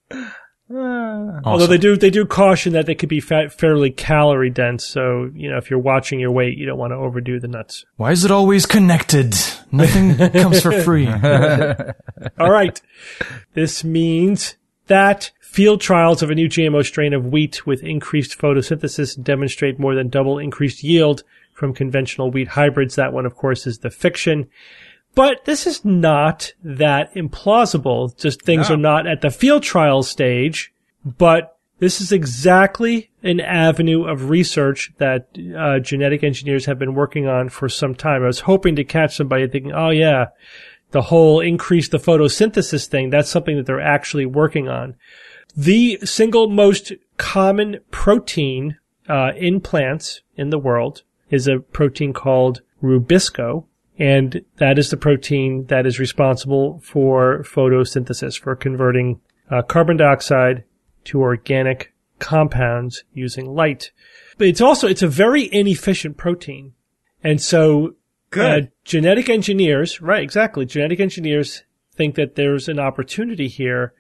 Although Awesome. they do, they do caution that they could be fat, fairly calorie dense. So, you know, if you're watching your weight, you don't want to overdo the nuts. Why is it always connected? Nothing comes for free. All right. This means that field trials of a new G M O strain of wheat with increased photosynthesis demonstrate more than double increased yield from conventional wheat hybrids. That one, of course, is the fiction. But this is not that implausible. Just things No. are not at the field trial stage, but this is exactly an avenue of research that uh, genetic engineers have been working on for some time. I was hoping to catch somebody thinking, oh yeah, the whole increase the photosynthesis thing, that's something that they're actually working on. The single most common protein uh, in plants in the world is a protein called Rubisco, and that is the protein that is responsible for photosynthesis, for converting uh, carbon dioxide to organic compounds using light. But it's also, it's a very inefficient protein. And so Good. Uh, genetic engineers, right, exactly. Genetic engineers think that there's an opportunity here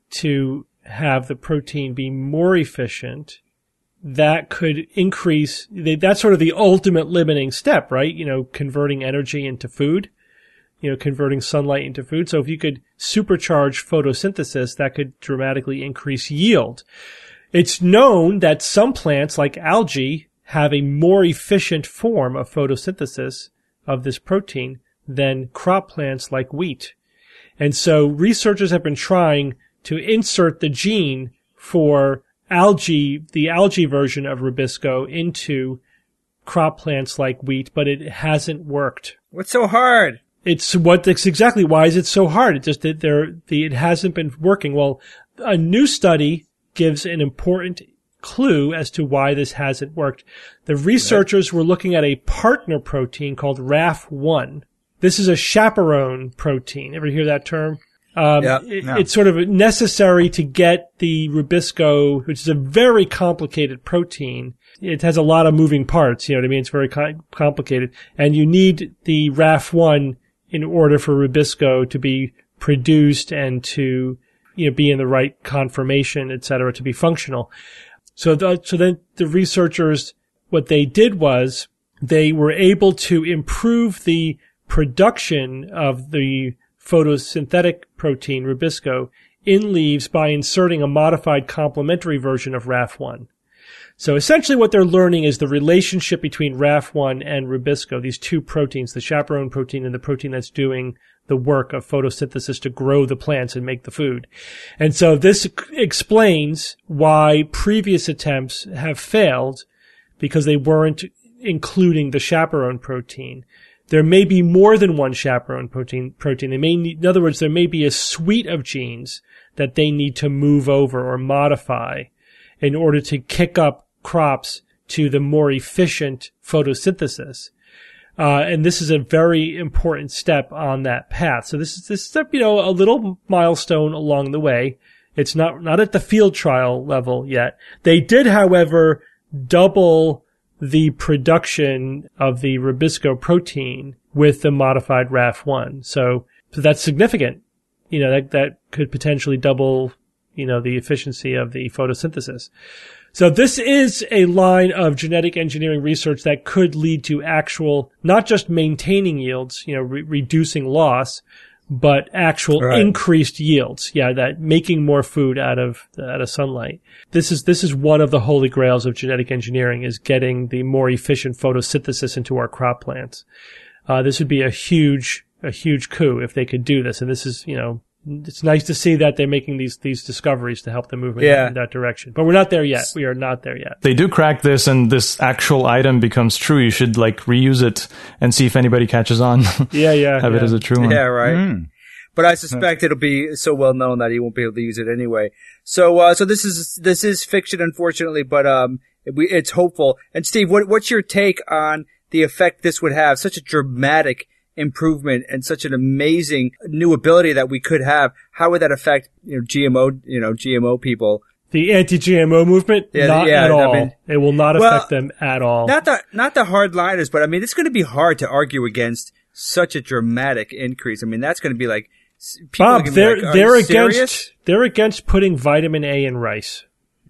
to have the protein be more efficient. That could increase, that's sort of the ultimate limiting step, right? You know, converting energy into food, you know, converting sunlight into food. So if you could supercharge photosynthesis, that could dramatically increase yield. It's known that some plants, like algae, have a more efficient form of photosynthesis of this protein than crop plants like wheat. And so researchers have been trying to insert the gene for algae, the algae version of Rubisco, into crop plants like wheat, but it hasn't worked. What's so hard? It's what, that's exactly why is it so hard. It just, that there, the, it hasn't been working. Well, a new study gives an important clue as to why this hasn't worked. The researchers were looking at a partner protein called R A F one. This is a chaperone protein. Ever hear that term? Um, Yeah, it, no. It's sort of necessary to get the Rubisco, which is a very complicated protein. It has a lot of moving parts, you know what I mean? It's very co- complicated. And you need the R A F one in order for Rubisco to be produced and to, you know, be in the right conformation, et cetera, to be functional. So the, so then the researchers, what they did was they were able to improve the production of the photosynthetic protein Rubisco in leaves by inserting a modified complementary version of R A F one. So essentially what they're learning is the relationship between R A F one and Rubisco, these two proteins, the chaperone protein and the protein that's doing the work of photosynthesis to grow the plants and make the food. And so this explains why previous attempts have failed, because they weren't including the chaperone protein. There may be more than one chaperone protein. Protein. They may need, in other words, there may be a suite of genes that they need to move over or modify in order to kick up crops to the more efficient photosynthesis. Uh, and this is a very important step on that path. So this is this step, you know, a little milestone along the way. It's not, not at the field trial level yet. They did, however, double the production of the Rubisco protein with the modified R A F one. So, so that's significant. You know, that, that could potentially double, you know, the efficiency of the photosynthesis. So this is a line of genetic engineering research that could lead to actual, not just maintaining yields, you know, re- reducing loss, but actual Right. increased yields. Yeah, that making more food out of, out of sunlight. This is, this is one of the holy grails of genetic engineering, is getting the more efficient photosynthesis into our crop plants. Uh, this would be a huge, a huge coup if they could do this. And this is, you know, it's nice to see that they're making these, these discoveries to help them move in, Yeah. in that direction. But we're not there yet. We are not there yet. They do crack this and this actual item becomes true. You should like reuse it and see if anybody catches on. Yeah, yeah. Have yeah. it as a true one. Yeah, right. Mm. But I suspect it'll be so well known that he won't be able to use it anyway. So, uh, so this is, this is fiction, unfortunately, but, um, it, we, it's hopeful. And Steve, what, what's your take on the effect this would have? Such a dramatic improvement and such an amazing new ability that we could have. How would that affect, you know, G M O, you know, G M O people? The anti-G M O movement? Yeah, not yeah, at I all. mean- it will not Well, affect them at all. Not the, not the hardliners, but I mean, it's going to be hard to argue against such a dramatic increase. I mean, that's going to be like, s- people are Bob, gonna be they're, like, "Are they're you against, serious?" they're against putting vitamin A in rice.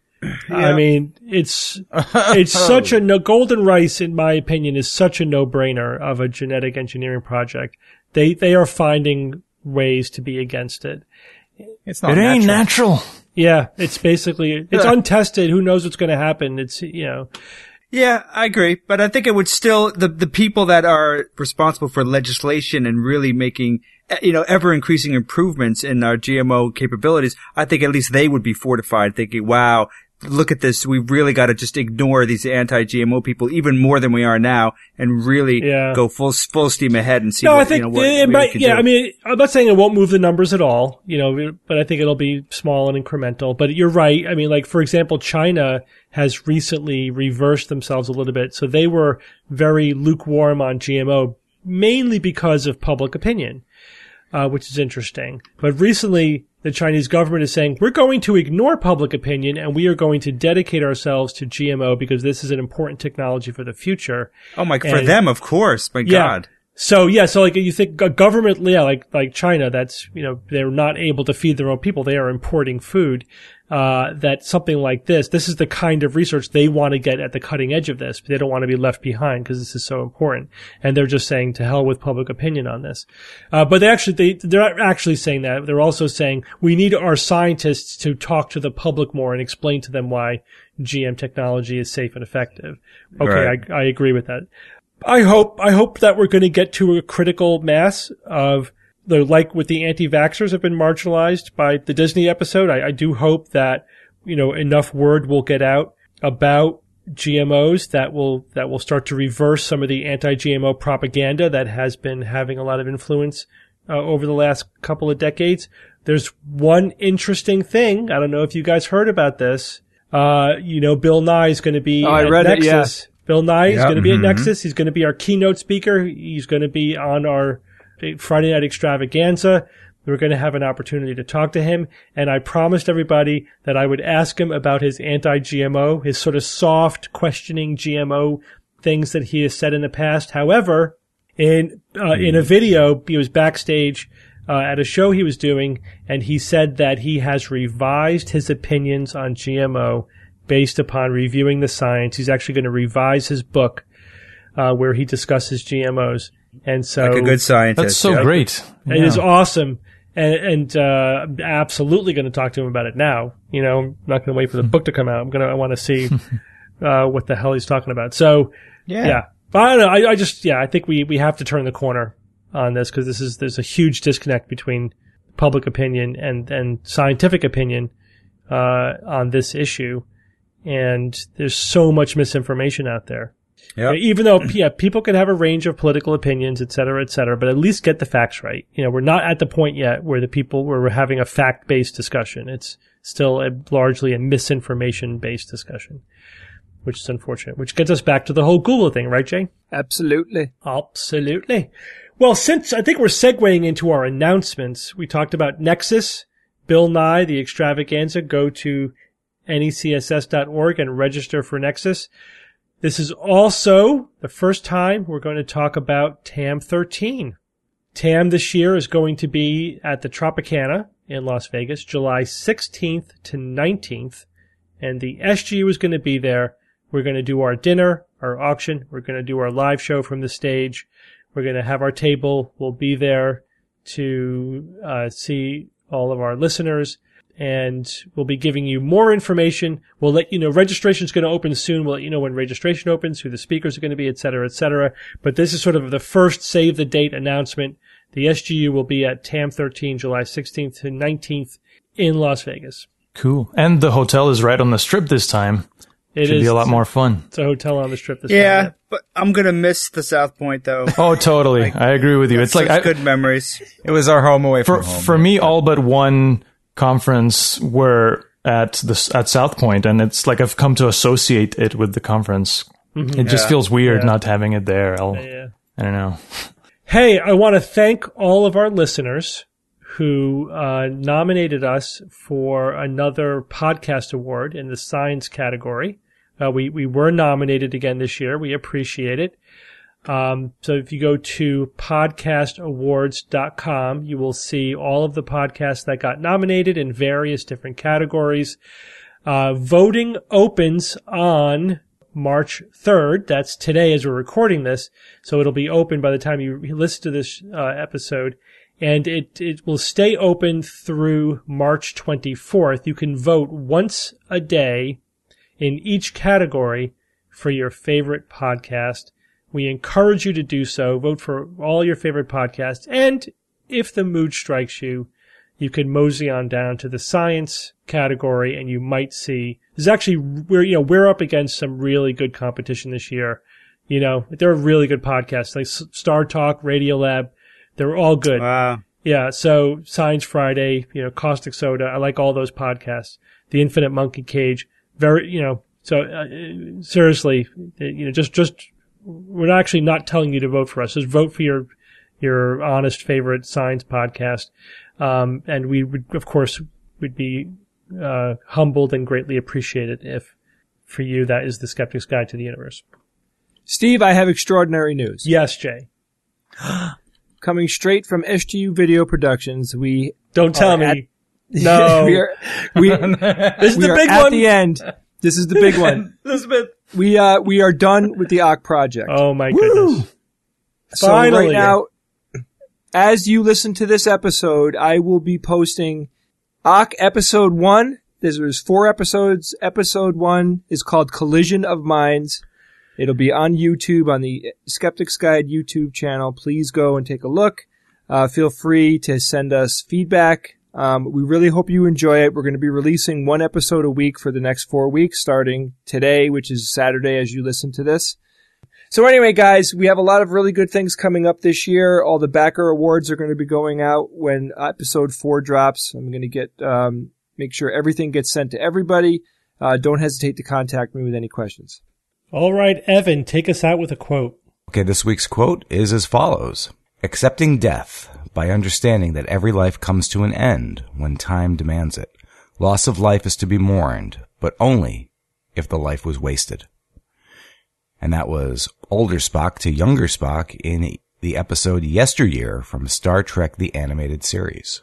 I mean, it's, it's such a no, golden rice, in my opinion, is such a no-brainer of a genetic engineering project. They, they are finding ways to be against it. It's not It ain't natural. natural. Yeah, it's basically, it's untested. Who knows what's going to happen? It's, you know. Yeah, I agree. But I think it would still, the, the people that are responsible for legislation and really making, you know, ever increasing improvements in our G M O capabilities, I think at least they would be fortified thinking, wow, look at this. We've really got to just ignore these anti-G M O people even more than we are now and really Yeah. go full, full steam ahead and see No, what, I think you know, what it we might, can yeah, do. I mean, I'm not saying it won't move the numbers at all, you know, but I think it'll be small and incremental. But you're right. I mean, like, for example, China has recently reversed themselves a little bit. So they were very lukewarm on G M O, mainly because of public opinion, uh, which is interesting. But recently, the Chinese government is saying, we're going to ignore public opinion and we are going to dedicate ourselves to G M O because this is an important technology for the future. Oh my, for And- them, of course. My Yeah. God. So yeah, so like you think a government, yeah, like like China, that's, you know, they're not able to feed their own people. They are importing food. Uh, that something like this, this is the kind of research they want to get at the cutting edge of this. But they don't want to be left behind because this is so important. And they're just saying to hell with public opinion on this. Uh, but they actually, they, they're not actually saying that. They're also saying we need our scientists to talk to the public more and explain to them why G M technology is safe and effective. Okay, Right. I, I agree with that. I hope, I hope that we're going to get to a critical mass of the, like with the anti-vaxxers have been marginalized by the Disney episode. I, I do hope that, you know, enough word will get out about G M Os that will, that will start to reverse some of the anti-G M O propaganda that has been having a lot of influence uh, over the last couple of decades. There's one interesting thing. I don't know if you guys heard about this. Uh, you know, Bill Nye is going to be Oh, I at read it, Nexus. yeah. Bill Nye is Yep. going to be at Mhm. Nexus. He's going to be our keynote speaker. He's going to be on our Friday Night Extravaganza. We're going to have an opportunity to talk to him. And I promised everybody that I would ask him about his anti-G M O, his sort of soft questioning G M O things that he has said in the past. However, in, uh, in a video, he was backstage, uh, at a show he was doing, and he said that he has revised his opinions on G M O based upon reviewing the science. He's actually going to revise his book, uh, where he discusses G M Os. And so Like a good scientist. That's so yeah. great. it Yeah. is awesome. And, and, uh, I'm absolutely going to talk to him about it now. You know, I'm not going to wait for the book to come out. I'm going to, I want to see, uh, what the hell he's talking about. So, Yeah. yeah. But I don't know. I, I just, yeah, I think we, we have to turn the corner on this because this is, there's a huge disconnect between public opinion and, and scientific opinion, uh, on this issue. And there's so much misinformation out there. Yep. Even though, yeah, people can have a range of political opinions, et cetera, et cetera, but at least get the facts right. You know, we're not at the point yet where the people, where we're having a fact-based discussion. It's still a, largely a misinformation-based discussion, which is unfortunate, which gets us back to the whole Google thing, right, Jay? Absolutely. Absolutely. Well, since I think we're segueing into our announcements, we talked about Nexus, Bill Nye, the extravaganza. Go to N E C S S dot org and register for Nexus. This is also the first time we're going to talk about T A M thirteen. T A M this year is going to be at the Tropicana in Las Vegas, July sixteenth to nineteenth, and the S G U is going to be there. We're going to do our dinner, our auction. We're going to do our live show from the stage. We're going to have our table. We'll be there to uh, see all of our listeners, and we'll be giving you more information. We'll let you know registration is going to open soon. We'll let you know when registration opens, who the speakers are going to be, et cetera, et cetera. But this is sort of the first save the date announcement. The S G U will be at T A M thirteen, July sixteenth to nineteenth in Las Vegas. Cool. And the hotel is right on the strip this time. It Should is be a lot more fun. It's a hotel on the strip this Yeah, time. but I'm going to miss the South Point, though. Oh, totally. I agree with you. It's like Such I, good memories. It was our home away for from home. for me, all but one conference were at the at South Point, and it's like I've come to associate it with the conference. It just Yeah. feels weird Yeah. not having it there. I'll, Yeah. I don't know. Hey, I want to thank all of our listeners who uh, nominated us for another podcast award in the science category. Uh, we, we were nominated again this year. We appreciate it. Um, so if you go to podcast awards dot com, you will see all of the podcasts that got nominated in various different categories. Uh, voting opens on March third. That's today as we're recording this. So it'll be open by the time you listen to this uh, episode. and it, it will stay open through March twenty-fourth. You can vote once a day in each category for your favorite podcast. We encourage you to do so. Vote for all your favorite podcasts. And if the mood strikes you, you can mosey on down to the science category, and you might see, there's actually, we're, you know, we're up against some really good competition this year. You know, there are really good podcasts like Star Talk, Radiolab. They're all good. Wow. Yeah. So Science Friday, you know, Caustic Soda. I like all those podcasts. The Infinite Monkey Cage. Very, you know, so uh, seriously, you know, just, just, we're actually not telling you to vote for us. Just vote for your, your honest favorite science podcast. Um, and we would, of course, would be, uh, humbled and greatly appreciated if for you that is the Skeptic's Guide to the Universe. Steve, I have extraordinary news. Yes, Jay. Coming straight from S G U Video Productions, we don't tell me. At, no, we are, we, this is we the are big at one. the end. This is the big one. Elizabeth, we uh we are done with the A C project. Oh my goodness! So Finally. right now, as you listen to this episode, I will be posting A C episode one. There's four episodes. Episode one is called Collision of Minds. It'll be on YouTube, on the Skeptic's Guide YouTube channel. Please go and take a look. Uh, feel free to send us feedback. Um, we really hope you enjoy it. We're going to be releasing one episode a week for the next four weeks, starting today, which is Saturday as you listen to this. So anyway, guys, we have a lot of really good things coming up this year. All the backer awards are going to be going out when episode four drops. I'm going to get, um, make sure everything gets sent to everybody. Uh, don't hesitate to contact me with any questions. All right, Evan, take us out with a quote. Okay, this week's quote is as follows. Accepting death by understanding that every life comes to an end when time demands it. Loss of life is to be mourned, but only if the life was wasted. And that was older Spock to younger Spock in the episode Yesteryear from Star Trek the Animated Series.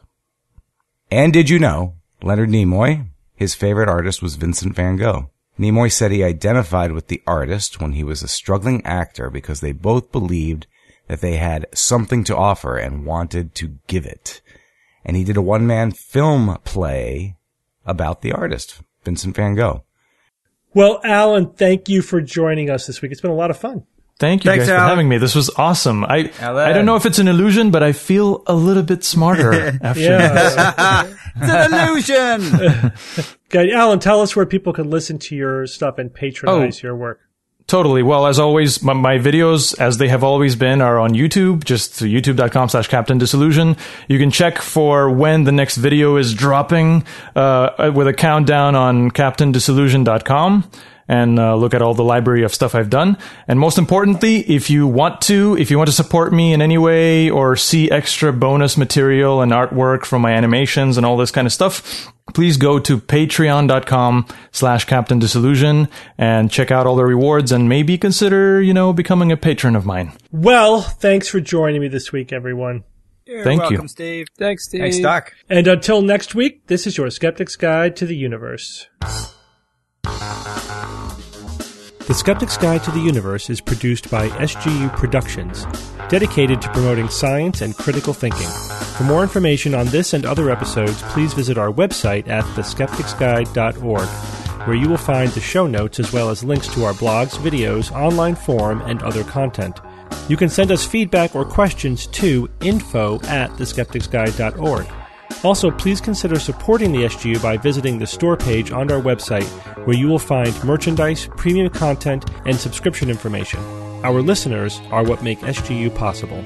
And did you know, Leonard Nimoy, his favorite artist was Vincent van Gogh. Nimoy said he identified with the artist when he was a struggling actor because they both believed that they had something to offer and wanted to give it. And he did a one-man film play about the artist, Vincent van Gogh. Well, Alan, thank you for joining us this week. It's been a lot of fun. Thank you Thanks, guys for Alan. having me. This was awesome. I Alan. I don't know if it's an illusion, but I feel a little bit smarter after this. Yeah. It's an illusion. Okay, Alan, tell us where people can listen to your stuff and patronize Oh. your work. Totally. Well, as always, my, my videos, as they have always been, are on YouTube, just youtube.com slash Captain Disillusion. You can check for when the next video is dropping uh, with a countdown on captain disillusion dot com. And uh, look at all the library of stuff I've done. And most importantly, if you want to, if you want to support me in any way or see extra bonus material and artwork from my animations and all this kind of stuff, please go to patreon.com slash Captain Disillusion and check out all the rewards and maybe consider, you know, becoming a patron of mine. Well, thanks for joining me this week, everyone. You're Thank you. welcome, Steve. Thanks, Steve. Thanks, Doc. And until next week, this is your Skeptic's Guide to the Universe. The Skeptic's Guide to the Universe is produced by S G U Productions, dedicated to promoting science and critical thinking. For more information on this and other episodes, please visit our website at the skeptics guide dot org, where you will find the show notes as well as links to our blogs, videos, online forum, and other content. You can send us feedback or questions to info at the skeptics guide dot org. Also, please consider supporting the S G U by visiting the store page on our website, where you will find merchandise, premium content, and subscription information. Our listeners are what make S G U possible.